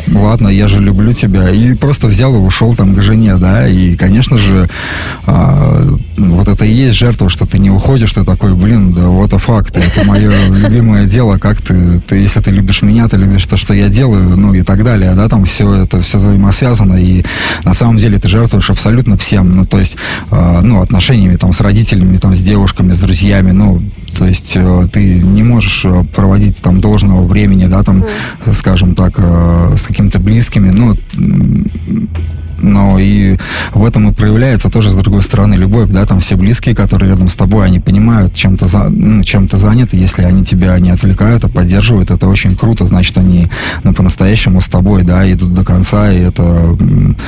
ладно, я же люблю тебя. И просто взял и ушел там к жене, да. И, конечно же, а, вот это и есть жертва, что ты не уходишь, ты такой, блин, да вот a факт, это мое любимое дело, как ты, ты, если ты любишь меня, ты любишь то, что я делаю, ну и так далее, да, там все это, все взаимосвязано, и на самом деле ты жертвуешь абсолютно всем, ну, то есть, а, ну, отношениями там с родителями, там, с девушками, с друзьями, ну, то есть ты не можешь проводить там должного времени, да, там, mm. скажем так, с какими-то близкими, ну, но и в этом и проявляется тоже, с другой стороны, любовь, да, там все близкие, которые рядом с тобой, они понимают, чем ты, за, ну, чем ты занят, и если они тебя не отвлекают, а поддерживают, это очень круто, значит, они, ну, по-настоящему с тобой, да, идут до конца, и это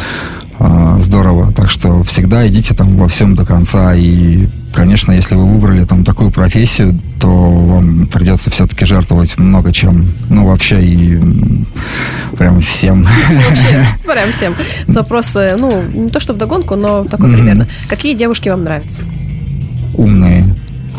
э, здорово, так что всегда идите там во всем до конца, и, конечно, если вы выбрали там такую профессию, то вам придется все-таки жертвовать много чем, ну, вообще, и прям всем. Вообще, прям всем. Вопрос, ну, не то что вдогонку, но такой mm-hmm. примерно. Какие девушки вам нравятся? Умные.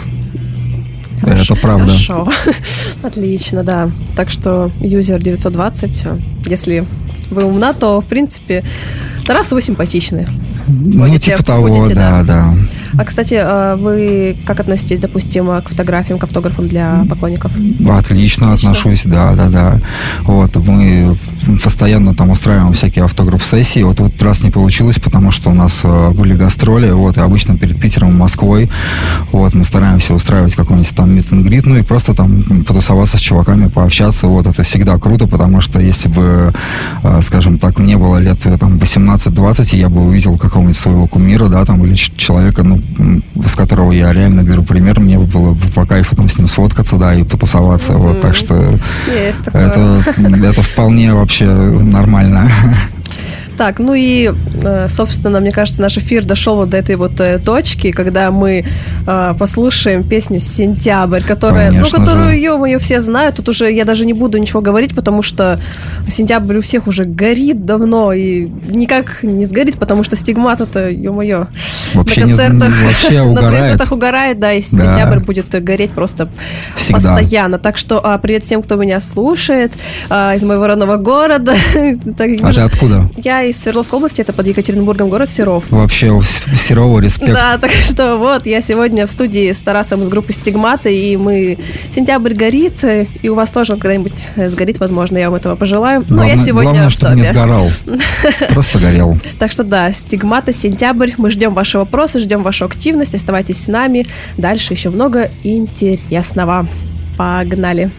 Хорошо, это правда. Хорошо. Отлично, да. Так что юзер девятьсот двадцать, если вы умна, то, в принципе, Тарасу вы симпатичны. Ну, Будете, типа того, будете, да, да. А, кстати, вы как относитесь, допустим, к фотографиям, к автографам для поклонников? Отлично, Отлично. отношусь, да, да, да. Вот, мы постоянно там устраиваем всякие автограф-сессии. Вот в этот раз не получилось, потому что у нас были гастроли, вот, и обычно перед Питером и Москвой, вот, мы стараемся устраивать какой-нибудь там мит-н-грит, ну и просто там потусоваться с чуваками, пообщаться, вот, это всегда круто, потому что если бы, скажем так, мне было лет там восемнадцать-двадцать, и я бы увидел какого-нибудь своего кумира, да, там, или человека, ну, с которого я реально беру пример, мне было бы по кайфу там с ним сфоткаться, да, и потусоваться, mm-hmm. вот, так что это, это вполне вообще нормально. Так, ну и, собственно, мне кажется, наш эфир дошел вот до этой вот точки, когда мы э, послушаем песню «Сентябрь», которая, ну, которую, ё-моё, все знают. Тут уже я даже не буду ничего говорить, потому что «Сентябрь» у всех уже горит давно и никак не сгорит, потому что «Стигмата»-то, ё-моё, вообще на концертах, не, вообще на концертах угорает, да, и да. «Сентябрь» будет гореть просто всегда. Постоянно. Так что а, привет всем, кто меня слушает а, из моего родного города. А ты откуда? Я из Свердловской области, это под Екатеринбургом город Серов. Вообще, Серова, респект. Да, так что вот, я сегодня в студии с Тарасом из группы «Стигмата», и мы... «Сентябрь» горит, и у вас тоже когда-нибудь сгорит, возможно, я вам этого пожелаю. Но главное, я сегодня главное, чтобы не сгорал. Просто горел. Так что да, «Стигмата», «Сентябрь». Мы ждем ваши вопросы, ждем вашу активность. Оставайтесь с нами. Дальше еще много интересного. Погнали.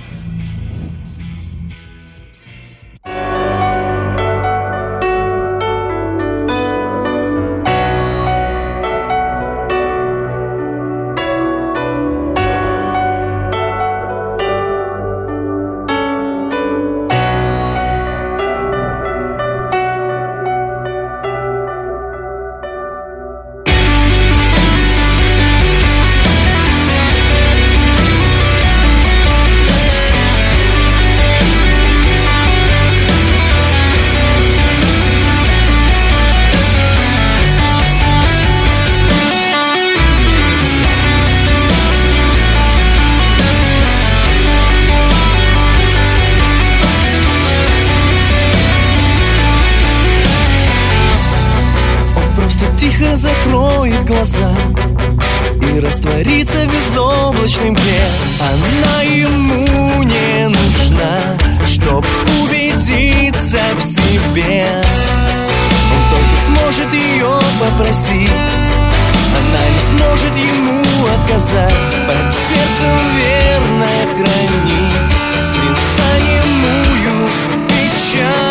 Закроет глаза и растворится в безоблачном дне. Она ему не нужна, чтоб убедиться в себе. Он только сможет ее попросить, она не сможет ему отказать. Под сердцем верно хранить свинца немую печаль.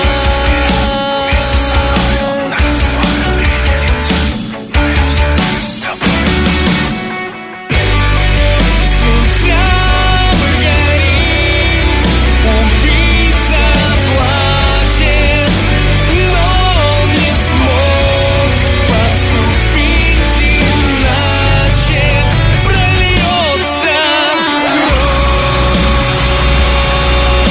Прольется кровь.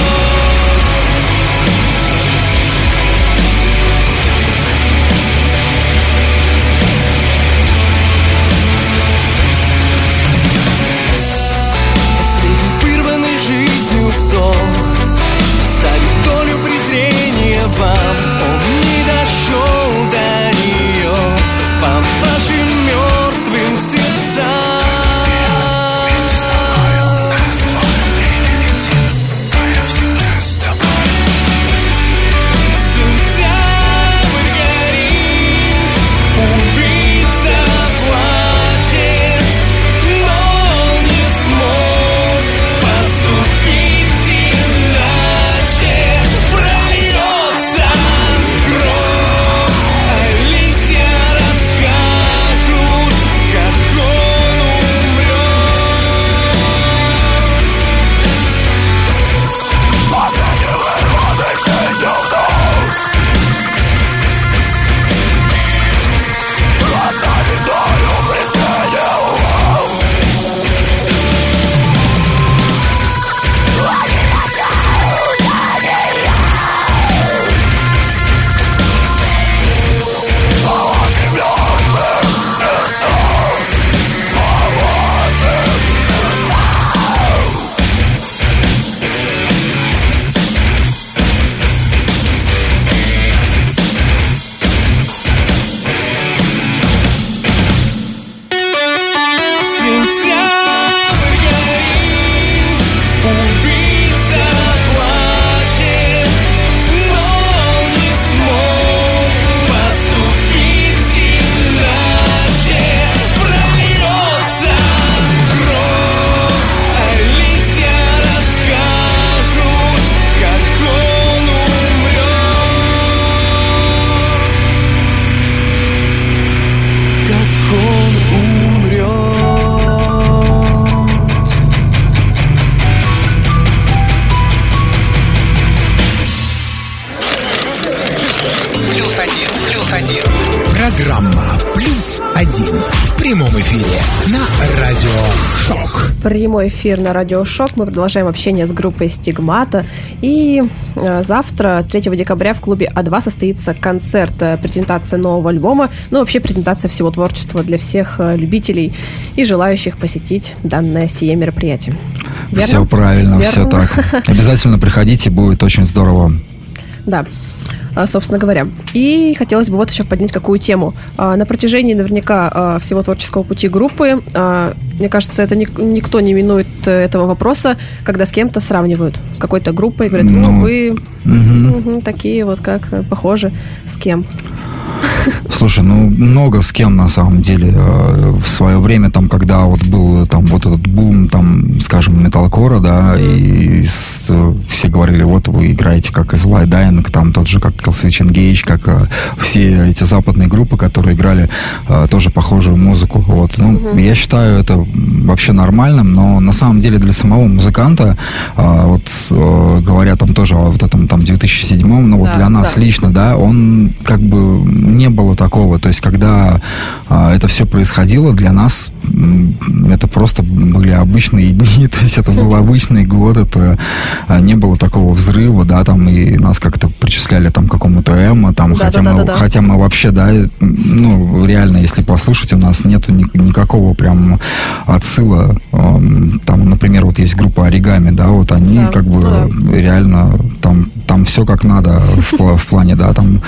«Плюс один» в прямом эфире на Радио Шок. Прямой эфир на Радио Шок. Мы продолжаем общение с группой «Стигмата». И э, завтра, третьего декабря, в клубе А два состоится концерт, э, презентация нового альбома. Ну, вообще презентация всего творчества для всех э, любителей и желающих посетить данное сие мероприятие. Верно? Все правильно, Верно? все так. Обязательно приходите, будет очень здорово. Да, собственно говоря. И хотелось бы вот еще поднять какую тему. На протяжении наверняка всего творческого пути группы, мне кажется, это никто не минует этого вопроса, когда с кем-то сравнивают, с какой-то группой, говорят, ну, ну вы угу. Угу, такие вот как, похожи, с кем? Слушай, ну много с кем на самом деле. В свое время, там, когда вот был там вот этот бум, там, скажем, металкора, да, и с, все говорили, вот вы играете как из Light Dying, там тот же как Killswitch Engage, как а, все эти западные группы, которые играли а, тоже похожую музыку. Вот. Ну, mm-hmm. я считаю это вообще нормальным, но на самом деле для самого музыканта, а, вот а, говоря там тоже о вот этом там две тысячи седьмом, ну да, вот для нас да. лично, да, он как бы не было такого. То есть, когда а, это все происходило, для нас это просто были обычные дни, то есть это был обычный год, это а, не было такого взрыва, да, там, и нас как-то причисляли там к какому-то эмо, там, да, хотя, да, мы, да, да, хотя мы вообще, да, ну, реально, если послушать, у нас нету ни, никакого прям отсыла, эм, там, например, вот есть группа Оригами, да, вот они да, как бы да. реально там, там все как надо в, в плане, да, там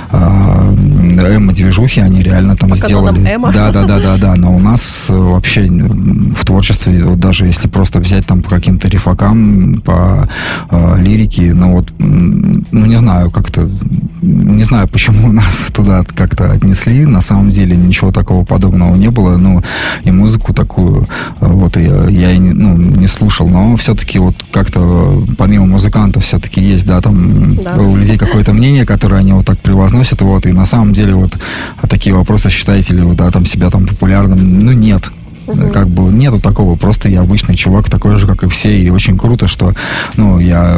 э, эмо-движухи, они реально там пока сделали. Да, да, да, да, да, но у нас вообще в творчестве, вот даже если просто взять там по каким-то рифакам, по э, лирике, ну вот, ну не знаю, как-то, не знаю, почему нас туда как-то отнесли, на самом деле ничего такого подобного не было, ну и музыку такую, вот я, я ну, не слушал, но все-таки вот как-то помимо музыкантов все-таки есть, да, там да. у людей какое-то мнение, которое они вот так превозносят, вот, и на самом деле вот такие вопросы, считаете ли вы, да, там себя там популярным, ну нет. Uh-huh. Как бы нету такого, просто я обычный чувак, такой же, как и все, и очень круто, что, ну, я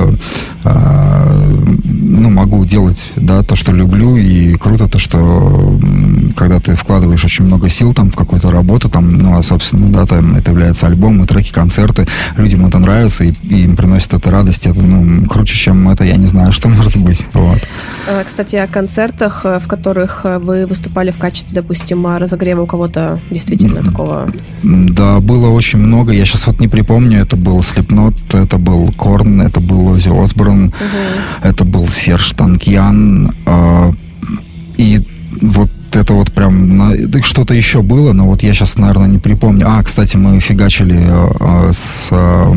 э, ну, могу делать, да, то, что люблю, и круто то, что когда ты вкладываешь очень много сил там в какую-то работу, там, ну, а, собственно, да, там это являются альбомы, треки, концерты, людям это нравится, и, и им приносит это радость, это, ну, круче, чем это, я не знаю, что может быть, вот. Кстати, о концертах, в которых вы выступали в качестве, допустим, разогрева у кого-то действительно mm-hmm. такого... Да, было очень много. Я сейчас вот не припомню. Это был Slipknot, это был Korn, это был Оззи Осборн, uh-huh. это был Серж Танкьян. Э, и вот это вот прям... Что-то еще было, но вот я сейчас, наверное, не припомню. А, кстати, мы фигачили э, с... Э,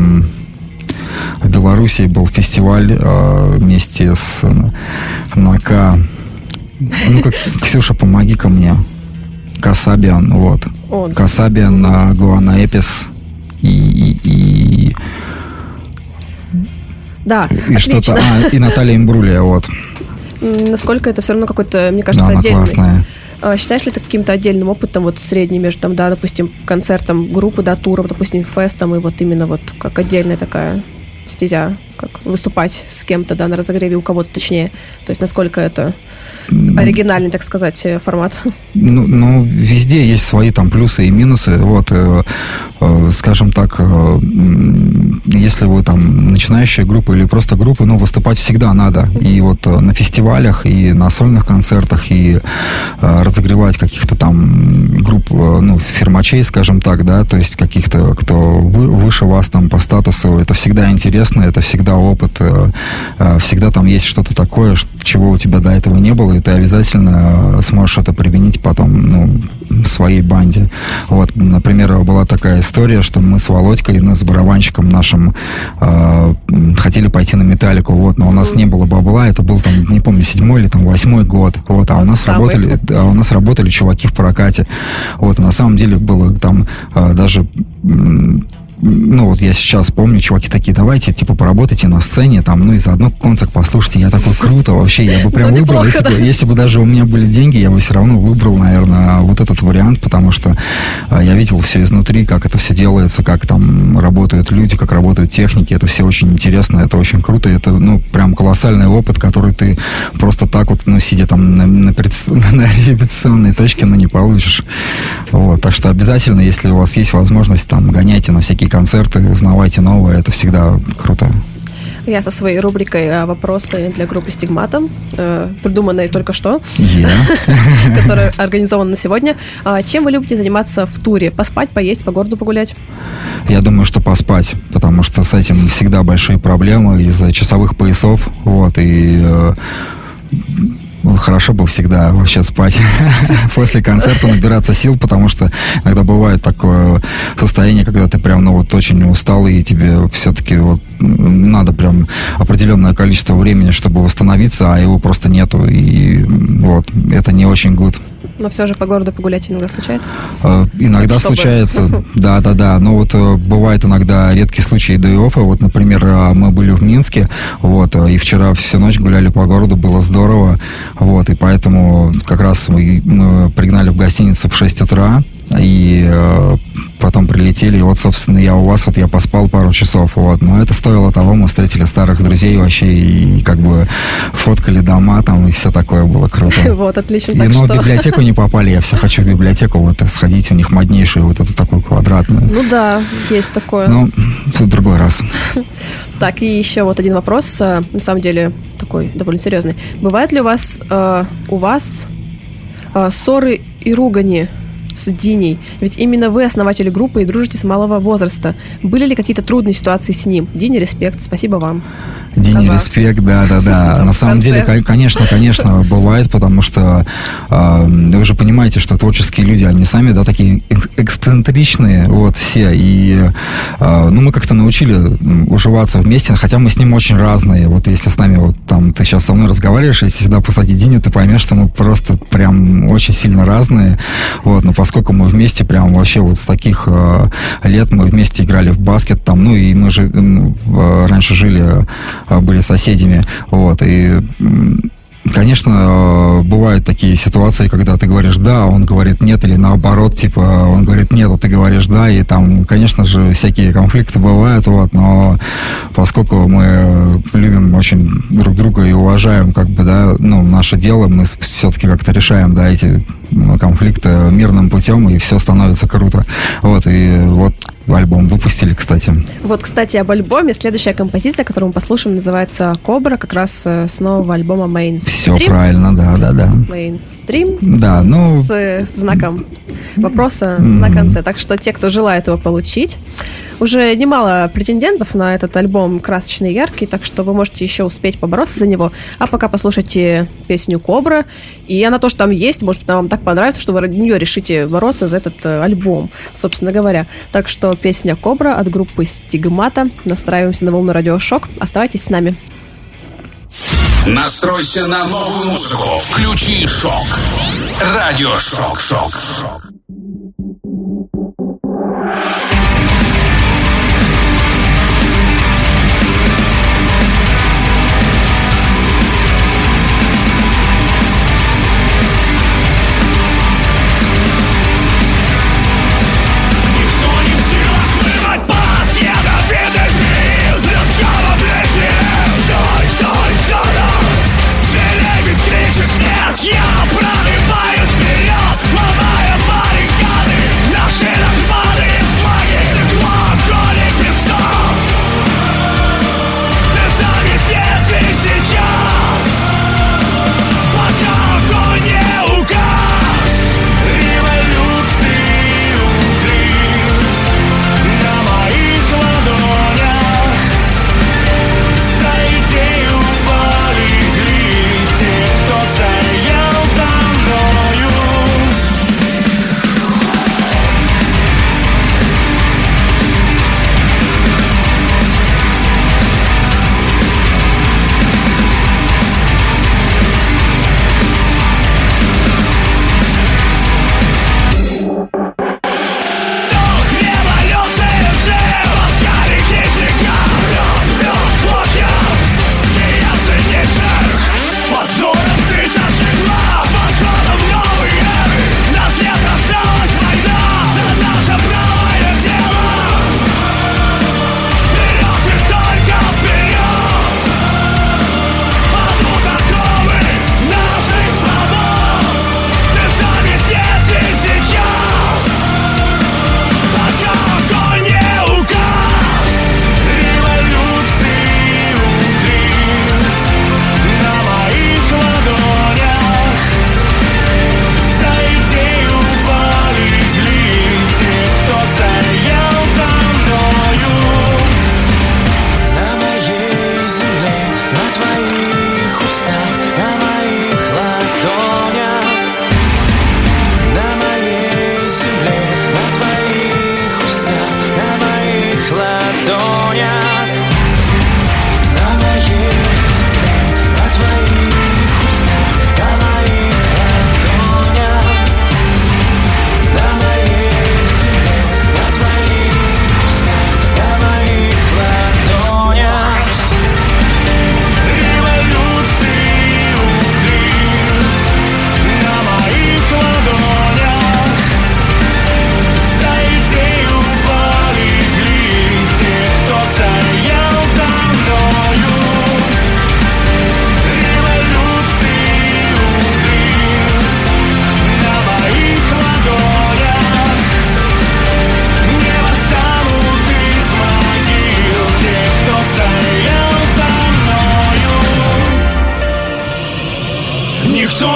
в Белоруссии был фестиваль э, вместе с НАКА. Ну-ка, Ксюша, помоги-ка мне. Касабиан, вот. О, да. Касабиан, mm-hmm. Гуана Эпис и, и, и... Да, и что-то, а, и Наталья Имбрулия, вот. Насколько это все равно какой-то, мне кажется, да, отдельный. Классная. Считаешь ли ты каким-то отдельным опытом, вот средний между, там, да, допустим, концертом группы, да, туром, допустим, фестом, и вот именно вот как отдельная такая стезя, как выступать с кем-то, да, на разогреве у кого-то точнее. То есть насколько это оригинальный, так сказать, формат? Ну, ну везде есть свои там плюсы и минусы. Вот, э, э, скажем так, э, если вы там начинающая группа или просто группа, ну, выступать всегда надо. И вот э, на фестивалях, и на сольных концертах, и э, разогревать каких-то там групп, э, ну, фирмачей, скажем так, да, то есть каких-то, кто вы, выше вас там по статусу, это всегда интересно, это всегда опыт, э, э, всегда там есть что-то такое, чего у тебя до этого не было, и ты обязательно сможешь это применить потом, ну, в своей банде. Вот, например, была такая история, что мы с Володькой, ну, с барабанщиком нашим э, хотели пойти на Металлику, вот, но у нас не было бабла, это был там, не помню, седьмой или там восьмой год, вот, а у нас Самый. работали, а у нас работали чуваки в прокате, вот, и на самом деле было там э, даже ну, вот я сейчас помню, чуваки такие, давайте, типа, поработайте на сцене, там, ну, и заодно концерт послушайте. Я такой, круто, вообще, я бы прям выбрал, если бы, если бы даже у меня были деньги, я бы все равно выбрал, наверное, вот этот вариант, потому что э, я видел все изнутри, как это все делается, как там работают люди, как работают техники. Это все очень интересно, это очень круто. Это, ну, прям колоссальный опыт, который ты просто так вот, ну, сидя там на, на, на репетиционной точке, ну, не получишь. Вот. Так что обязательно, если у вас есть возможность, там, гоняйте на всякие концерты, узнавайте новое, это всегда круто. Я со своей рубрикой «Вопросы для группы «Стигмата», придуманной только что, yeah. которая организована на сегодня. Чем вы любите заниматься в туре? Поспать, поесть, по городу погулять? Я думаю, что поспать, потому что с этим всегда большие проблемы из-за часовых поясов. Вот, и... Хорошо бы всегда вообще спать после концерта, набираться сил, потому что иногда бывает такое состояние, когда ты прям, ну, вот очень устал, и тебе все-таки вот надо прям определенное количество времени, чтобы восстановиться, а его просто нету, и вот, это не очень good. Но все же по городу погулять иногда случается? Э, иногда так, случается, да-да-да. Но вот э, бывает иногда редкие случаи дэй-оффа. Вот, например, мы были в Минске, вот, и вчера всю ночь гуляли по городу, было здорово. Вот, и поэтому как раз мы, мы пригнали в гостиницу в шесть утра, и э, потом прилетели, и вот, собственно, я у вас, вот я поспал пару часов, вот, но это стоило того, мы встретили старых друзей вообще, и как бы фоткали дома там, и все такое было круто. Вот, отлично, и, так но что... в библиотеку не попали, я все хочу в библиотеку вот сходить, у них моднейшую, вот эту такую квадратную. Ну да, есть такое. Ну, в другой раз. Так, и еще вот один вопрос, на самом деле, такой довольно серьезный. Бывают ли у вас, э, у вас э, ссоры и ругани с Диней? Ведь именно вы основатели группы и дружите с малого возраста. Были ли какие-то трудные ситуации с ним? Дине респект, спасибо вам. Дине респект, да-да-да. На самом деле, конечно, конечно, бывает, потому что э, вы же понимаете, что творческие люди, они сами, да, такие эксцентричные, вот, все, и э, ну, мы как-то научили уживаться вместе, хотя мы с ним очень разные. Вот если с нами, вот, там, ты сейчас со мной разговариваешь, если сюда посадить Диню, ты поймешь, что мы просто прям очень сильно разные, вот, но поскольку мы вместе прям вообще вот с таких э, лет мы вместе играли в баскет, там, ну, и мы же э, раньше жили, были соседями, вот, и, конечно, бывают такие ситуации, когда ты говоришь «да», а он говорит «нет», или наоборот, типа, он говорит «нет», а ты говоришь «да», и там, конечно же, всякие конфликты бывают, вот, но поскольку мы любим очень друг друга и уважаем, как бы, да, ну, наше дело, мы все-таки как-то решаем, да, эти конфликты мирным путем, и все становится круто, вот, и вот альбом выпустили, кстати. Вот, кстати, об альбоме. Следующая композиция, которую мы послушаем, называется «Кобра», как раз с нового альбома «Mainstream». Все правильно, да-да-да. «Mainstream». Да, ну... С знаком вопроса mm-hmm. на конце. Так что те, кто желает его получить, уже немало претендентов на этот альбом красочный и яркий, так что вы можете еще успеть побороться за него. А пока послушайте песню «Кобра». И она тоже там есть, может быть, она вам так понравится, что вы ради нее решите бороться за этот альбом, собственно говоря. Так что песня «Кобра» от группы «Стигмата». Настраиваемся на волну Радио Шок. Оставайтесь с нами. Настройся на новую музыку. Включи Шок. Радио Шок. Шок. Шок. Я пробиваюсь вперед, ломая барьеры.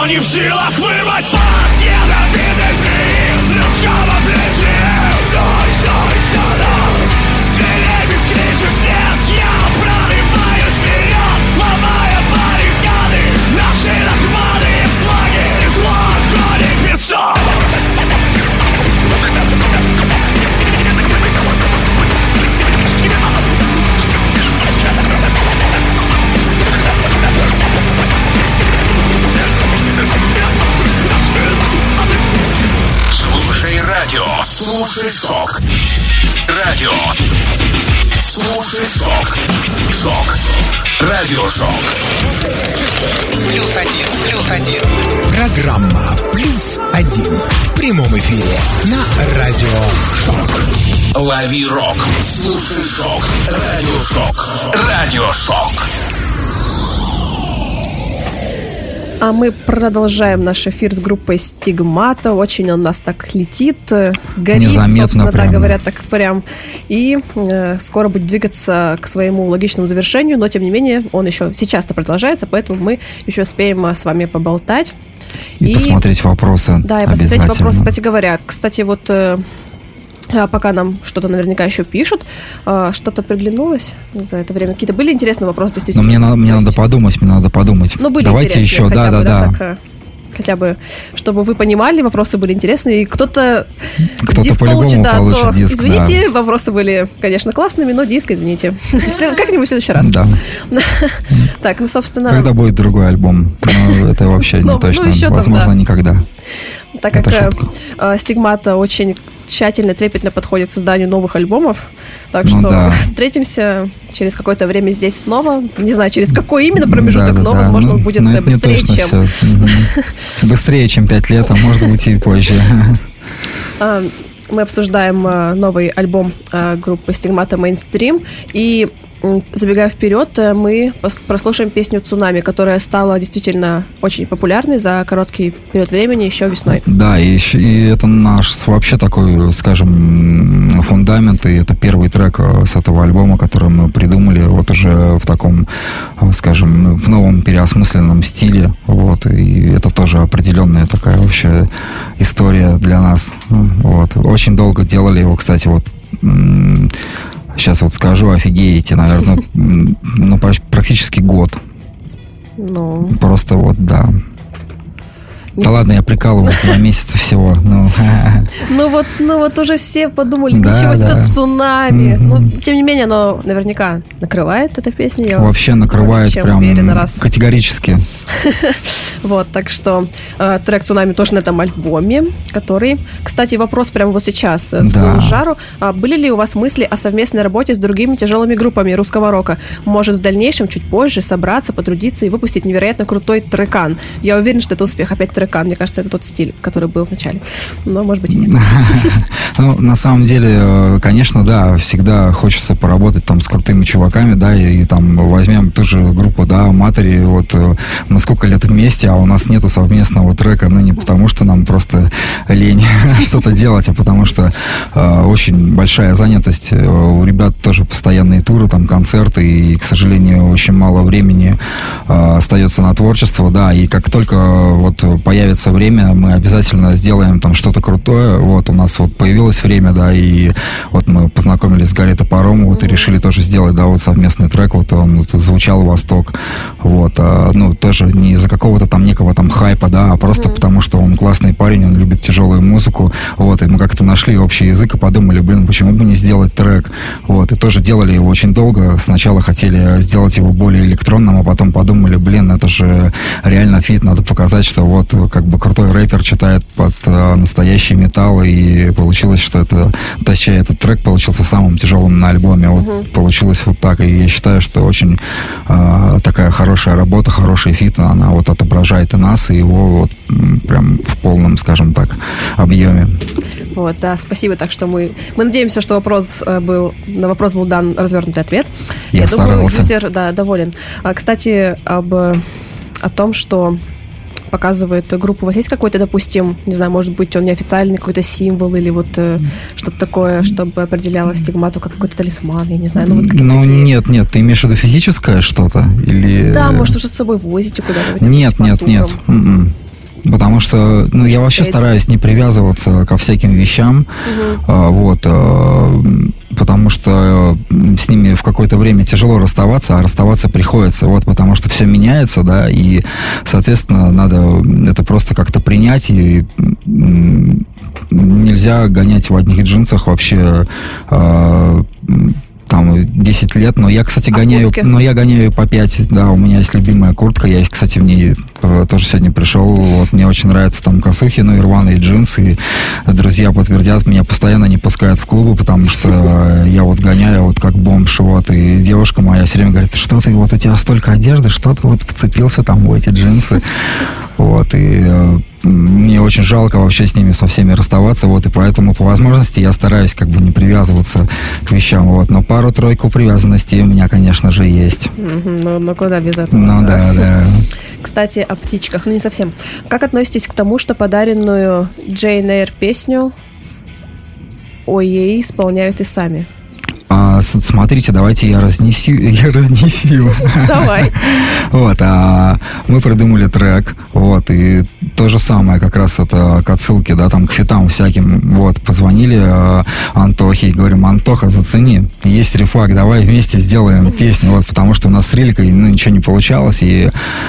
никто не в силах вырвать нас. Ядовитой змеи из людского плеча. Стой, стой, стой, зверей без кричи снес. Я прорываюсь вперед, ломая баррикады. Наши рахманы, флаги, стекло, огонь и песок. Слушай радио, слушай шок. Радио. Слушай шок. Шок. Радиошок. Плюс один, плюс один. Программа «Плюс один» в прямом эфире на радио «Шок». Лови рок. Слушай шок. Радиошок. Радиошок. А мы продолжаем наш эфир с группой «Стигмата». Очень он у нас так летит, горит, Незаметно собственно, прям. да, говорят так прям. И э, скоро будет двигаться к своему логичному завершению, но, тем не менее, он еще сейчас-то продолжается, поэтому мы еще успеем с вами поболтать. И, и посмотреть вопросы. Да, и посмотреть вопросы. Кстати говоря, кстати, вот... Э, А пока нам что-то наверняка еще пишут, что-то приглянулось за это время. Какие-то были интересные вопросы, действительно? Но мне, надо, мне надо подумать, мне надо подумать. Ну, были Давайте еще, да, да, бы, да. Так, хотя бы, чтобы вы понимали, вопросы были интересные. И кто-то, кто-то диск по-любому получит, да, получит то, диск, извините, да. Вопросы были, конечно, классными, но диск, извините. Как-нибудь в следующий раз. Да. Так, ну, собственно... Когда будет другой альбом? Ну, это вообще не точно. Возможно, никогда. Так как э, Стигмата очень тщательно, трепетно подходит к созданию новых альбомов. Так ну, что да. встретимся через какое-то время здесь снова. Не знаю, через какой именно промежуток, да, да, но, да. возможно, ну, будет ну, быстрее, чем... Быстрее, чем пять лет, а может быть и позже. Мы обсуждаем новый альбом группы Стигмата «Мейнстрим». И забегая вперед, мы прослушаем песню «Цунами», которая стала действительно очень популярной за короткий период времени, еще весной. Да, и, и это наш вообще такой, скажем, фундамент, и это первый трек с этого альбома, который мы придумали вот уже в таком, скажем, в новом переосмысленном стиле, вот, и это тоже определенная такая вообще история для нас, вот. Очень долго делали его, кстати, вот... Сейчас вот скажу, офигеете, наверное, ну, практически год. Ну... Просто вот, да. Да ладно, я прикалываюсь, два месяца всего. Ну, ну, вот, ну вот уже все подумали, да, ничего себе, да. цунами. Mm-hmm. Ну, тем не менее, оно наверняка накрывает эта песня. Я вообще накрывает прям уверена, раз. Категорически. Вот, так что э, трек «Цунами» тоже на этом альбоме, который... Кстати, вопрос прямо вот сейчас с да. жару. А были ли у вас мысли о совместной работе с другими тяжелыми группами русского рока? Может, в дальнейшем, чуть позже, собраться, потрудиться и выпустить невероятно крутой трекан? Я уверена, что это успех. Опять трекан. Мне кажется, это тот стиль, который был в начале. Но, может быть, и нет. Ну, на самом деле, конечно, да, всегда хочется поработать там с крутыми чуваками, да, и, и там возьмем ту же группу, да, Матери, вот мы сколько лет вместе, а у нас нету совместного трека, ну, не потому что нам просто лень что-то делать, а потому что э, очень большая занятость, у ребят тоже постоянные туры, там, концерты, и, к сожалению, очень мало времени э, остается на творчество, да, и как только вот появится время, мы обязательно сделаем там что-то крутое, вот, у нас вот появилось время, да, и вот мы познакомились с Гарри Топором, вот, и решили тоже сделать, да, вот совместный трек, вот, он вот, звучал «Восток», вот, а, ну, тоже не из-за какого-то там некого там хайпа, да, а просто mm-hmm. потому, что он классный парень, он любит тяжелую музыку, вот, и мы как-то нашли общий язык и подумали, блин, почему бы не сделать трек, вот, и тоже делали его очень долго, сначала хотели сделать его более электронным, а потом подумали, блин, это же реально фит, надо показать, что вот, как бы крутой рэпер читает под э, настоящий металл, и получилось, что это, точнее, этот трек получился самым тяжелым на альбоме, вот, uh-huh. получилось вот так, и я считаю, что очень э, такая хорошая работа, хороший фит, она вот отображает и нас, и его вот прям в полном, скажем так, объеме. Вот, да, спасибо, так что мы, мы надеемся, что вопрос был, на вопрос был дан развернутый ответ. Я, я старался. Думаю, юзер, да, доволен. А, кстати, об, о том, что показывает группу. У вас есть какой-то, допустим, не знаю, может быть, он неофициальный какой-то символ или вот э, что-то такое, чтобы определяло Стигмату как какой-то талисман, я не знаю. Ну, вот ну такие... нет, нет, ты имеешь в виду физическое что-то? Или... Да, может, что-то с собой возите куда-нибудь? Нет, нет, нет. Потому что, ну, я вообще стараюсь не привязываться ко всяким вещам, угу. а, вот, а, потому что с ними в какое-то время тяжело расставаться, а расставаться приходится, вот, потому что все меняется, да, и, соответственно, надо это просто как-то принять, и нельзя гонять в одних джинсах вообще а, там десять лет, но я, кстати, а гоняю, куртки? но я гоняю по пять, да, у меня есть любимая куртка, я, кстати, в ней э, тоже сегодня пришел, вот, мне очень нравятся там косухи, ну, и рваные джинсы, и друзья подтвердят, меня постоянно не пускают в клубы, потому что я вот гоняю вот как бомж, вот, и девушка моя все время говорит, что ты, вот у тебя столько одежды, что ты вот вцепился там в эти джинсы, вот, и э, мне очень жалко вообще с ними со всеми расставаться, вот, и поэтому по возможности я стараюсь как бы не привязываться к вещам, вот, но пару-тройку привязанностей у меня, конечно же, есть. Mm-hmm, ну, ну, куда без этого? Ну, да, да. Кстати, о птичках, ну, не совсем. Как относитесь к тому, что подаренную Джейн Эйр песню ой ей исполняют и сами? А, смотрите, давайте я разнесу, я разнесу. Давай. Вот, а мы придумали трек, вот, и то же самое, как раз это к отсылке, да, там, к фитам всяким, вот, позвонили а, Антохе и говорим, Антоха, зацени, есть рефак, давай вместе сделаем песню, вот, потому что у нас с Риликой, ну, ничего не получалось, и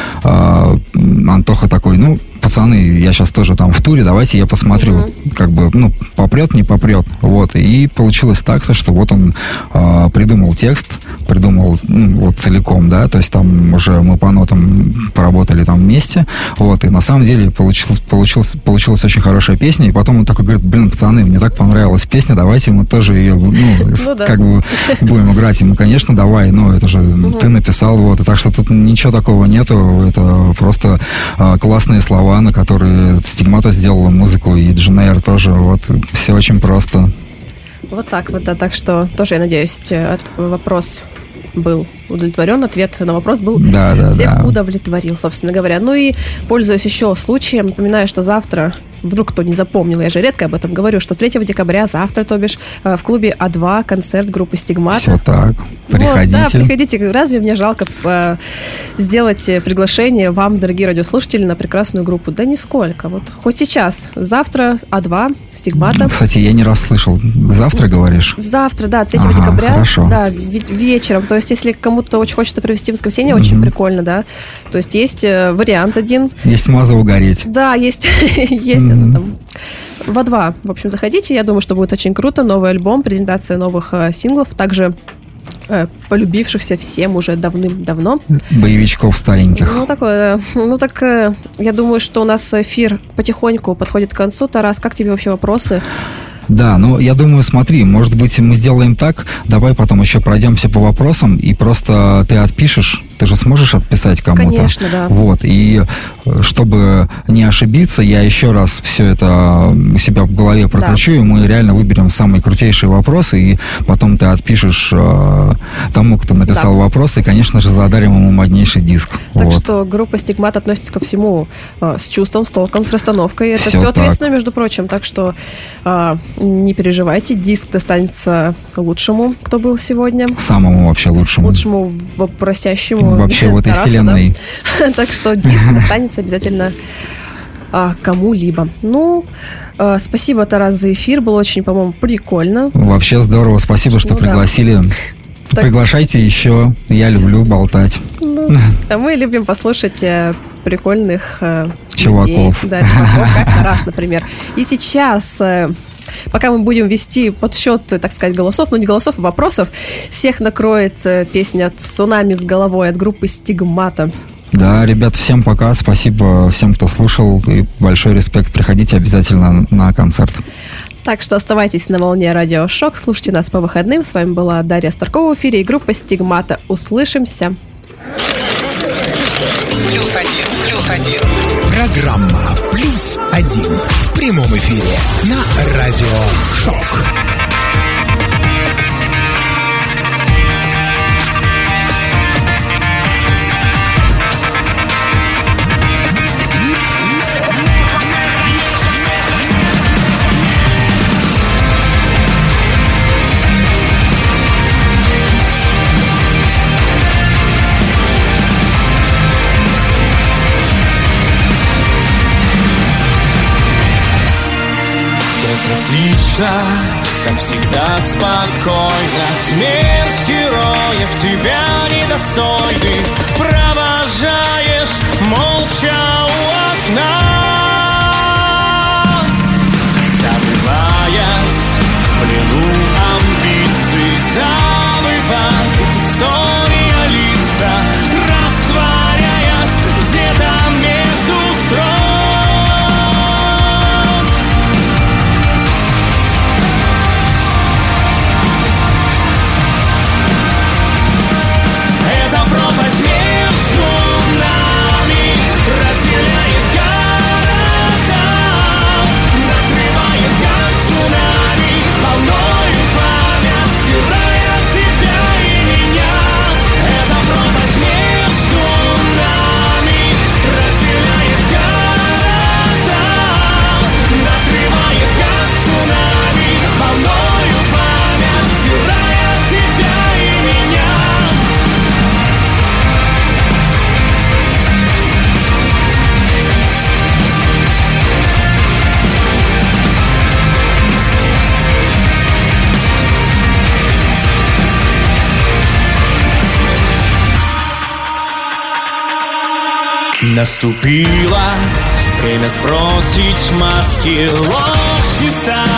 а, Антоха такой, ну, пацаны, я сейчас тоже там в туре, давайте я посмотрю, uh-huh. как бы, ну, попрет, не попрет, вот, и получилось так, что вот он э, придумал текст, придумал, ну, вот, целиком, да, то есть там уже мы по нотам поработали там вместе, вот, и на самом деле получилось, получилось, получилась очень хорошая песня, и потом он такой говорит, блин, пацаны, мне так понравилась песня, давайте мы тоже ее, ну, ну да. как бы будем играть, и мы, конечно, давай, ну, это же uh-huh. ты написал, вот, и так что тут ничего такого нету, это просто э, классные слова, на которые Стигмата сделала музыку, и Джейн Эйр тоже, вот, все очень просто. Вот так вот, да, так что тоже, я надеюсь, вопрос был удовлетворен, ответ на вопрос был, да, да, всех да. удовлетворил, собственно говоря. Ну и, пользуясь еще случаем, напоминаю, что завтра, вдруг кто не запомнил, я же редко об этом говорю, что третьего декабря, завтра, то бишь, в клубе А два концерт группы Стигмата. Все так, приходите. Вот, да, приходите. Разве мне жалко э, сделать приглашение вам, дорогие радиослушатели, на прекрасную группу? Да нисколько. Вот хоть сейчас. Завтра А два, Стигмата. Кстати, я не раз слышал. Завтра говоришь? Завтра, да, третьего ага, декабря. Хорошо. Да, вечером. То есть, если кому-то очень хочется провести воскресенье, mm-hmm. очень прикольно, да. То есть, есть вариант один. Есть маза угореть. Да, есть, есть mm-hmm. она там. В А два, в общем, заходите. Я думаю, что будет очень круто. Новый альбом, презентация новых э, синглов. Также э, полюбившихся всем уже давным-давно. Боевичков стареньких. Ну, такое. Ну, так э, я думаю, что у нас эфир потихоньку подходит к концу. Тарас, как тебе вообще вопросы? Да, ну, я думаю, смотри, может быть, мы сделаем так, давай потом еще пройдемся по вопросам, и просто ты отпишешь, ты же сможешь отписать кому-то. Конечно, да. Вот, и чтобы не ошибиться, я еще раз все это у себя в голове прокручу, да. и мы реально выберем самые крутейшие вопросы, и потом ты отпишешь э, тому, кто написал да. вопрос, и, конечно же, задарим ему моднейший диск. Так вот. что группа Стигмат относится ко всему э, с чувством, с толком, с расстановкой. Это все, все ответственно, между прочим, так что... Э, не переживайте, диск достанется лучшему, кто был сегодня. Самому вообще лучшему. Лучшему вопросящему. Вообще в этой Тарасу, вселенной. Да? Так что диск достанется обязательно а, кому-либо. Ну, а, спасибо, Тарас, за эфир. Было очень, по-моему, прикольно. Вообще здорово. Спасибо, что ну, пригласили. Да. Приглашайте еще. Я люблю болтать. Ну, а мы любим послушать э, прикольных э, чуваков. Людей. Да, чуваков, как Тарас, например. И сейчас... Э, Пока мы будем вести подсчет, так сказать, голосов, ну не голосов, а вопросов, всех накроет песня «Цунами с головой» от группы Стигмата. Да, ребят, всем пока, спасибо всем, кто слушал, и большой респект, приходите обязательно на концерт. Так что оставайтесь на волне Радио Шок, слушайте нас по выходным. С вами была Дарья Старкова в эфире и группа Стигмата. Услышимся. Плюс один, плюс один. Программа «Плюс один» в прямом эфире на Радио Шок. обычно, как всегда спокойно. Смерть героев тебя недостойны провожаешь молча у окна, забываясь в плену амбиций, забывает история лица, растворяясь где-то между строк. Это пропасть между нами разделяет города, накрывает как цунами, волною пламя, стирая тебя и меня. Это пропасть между нами разделяет города, накрывает как цунами, волною пламя, стирая тебя и меня. Наступило время сбросить маски, ложь не станет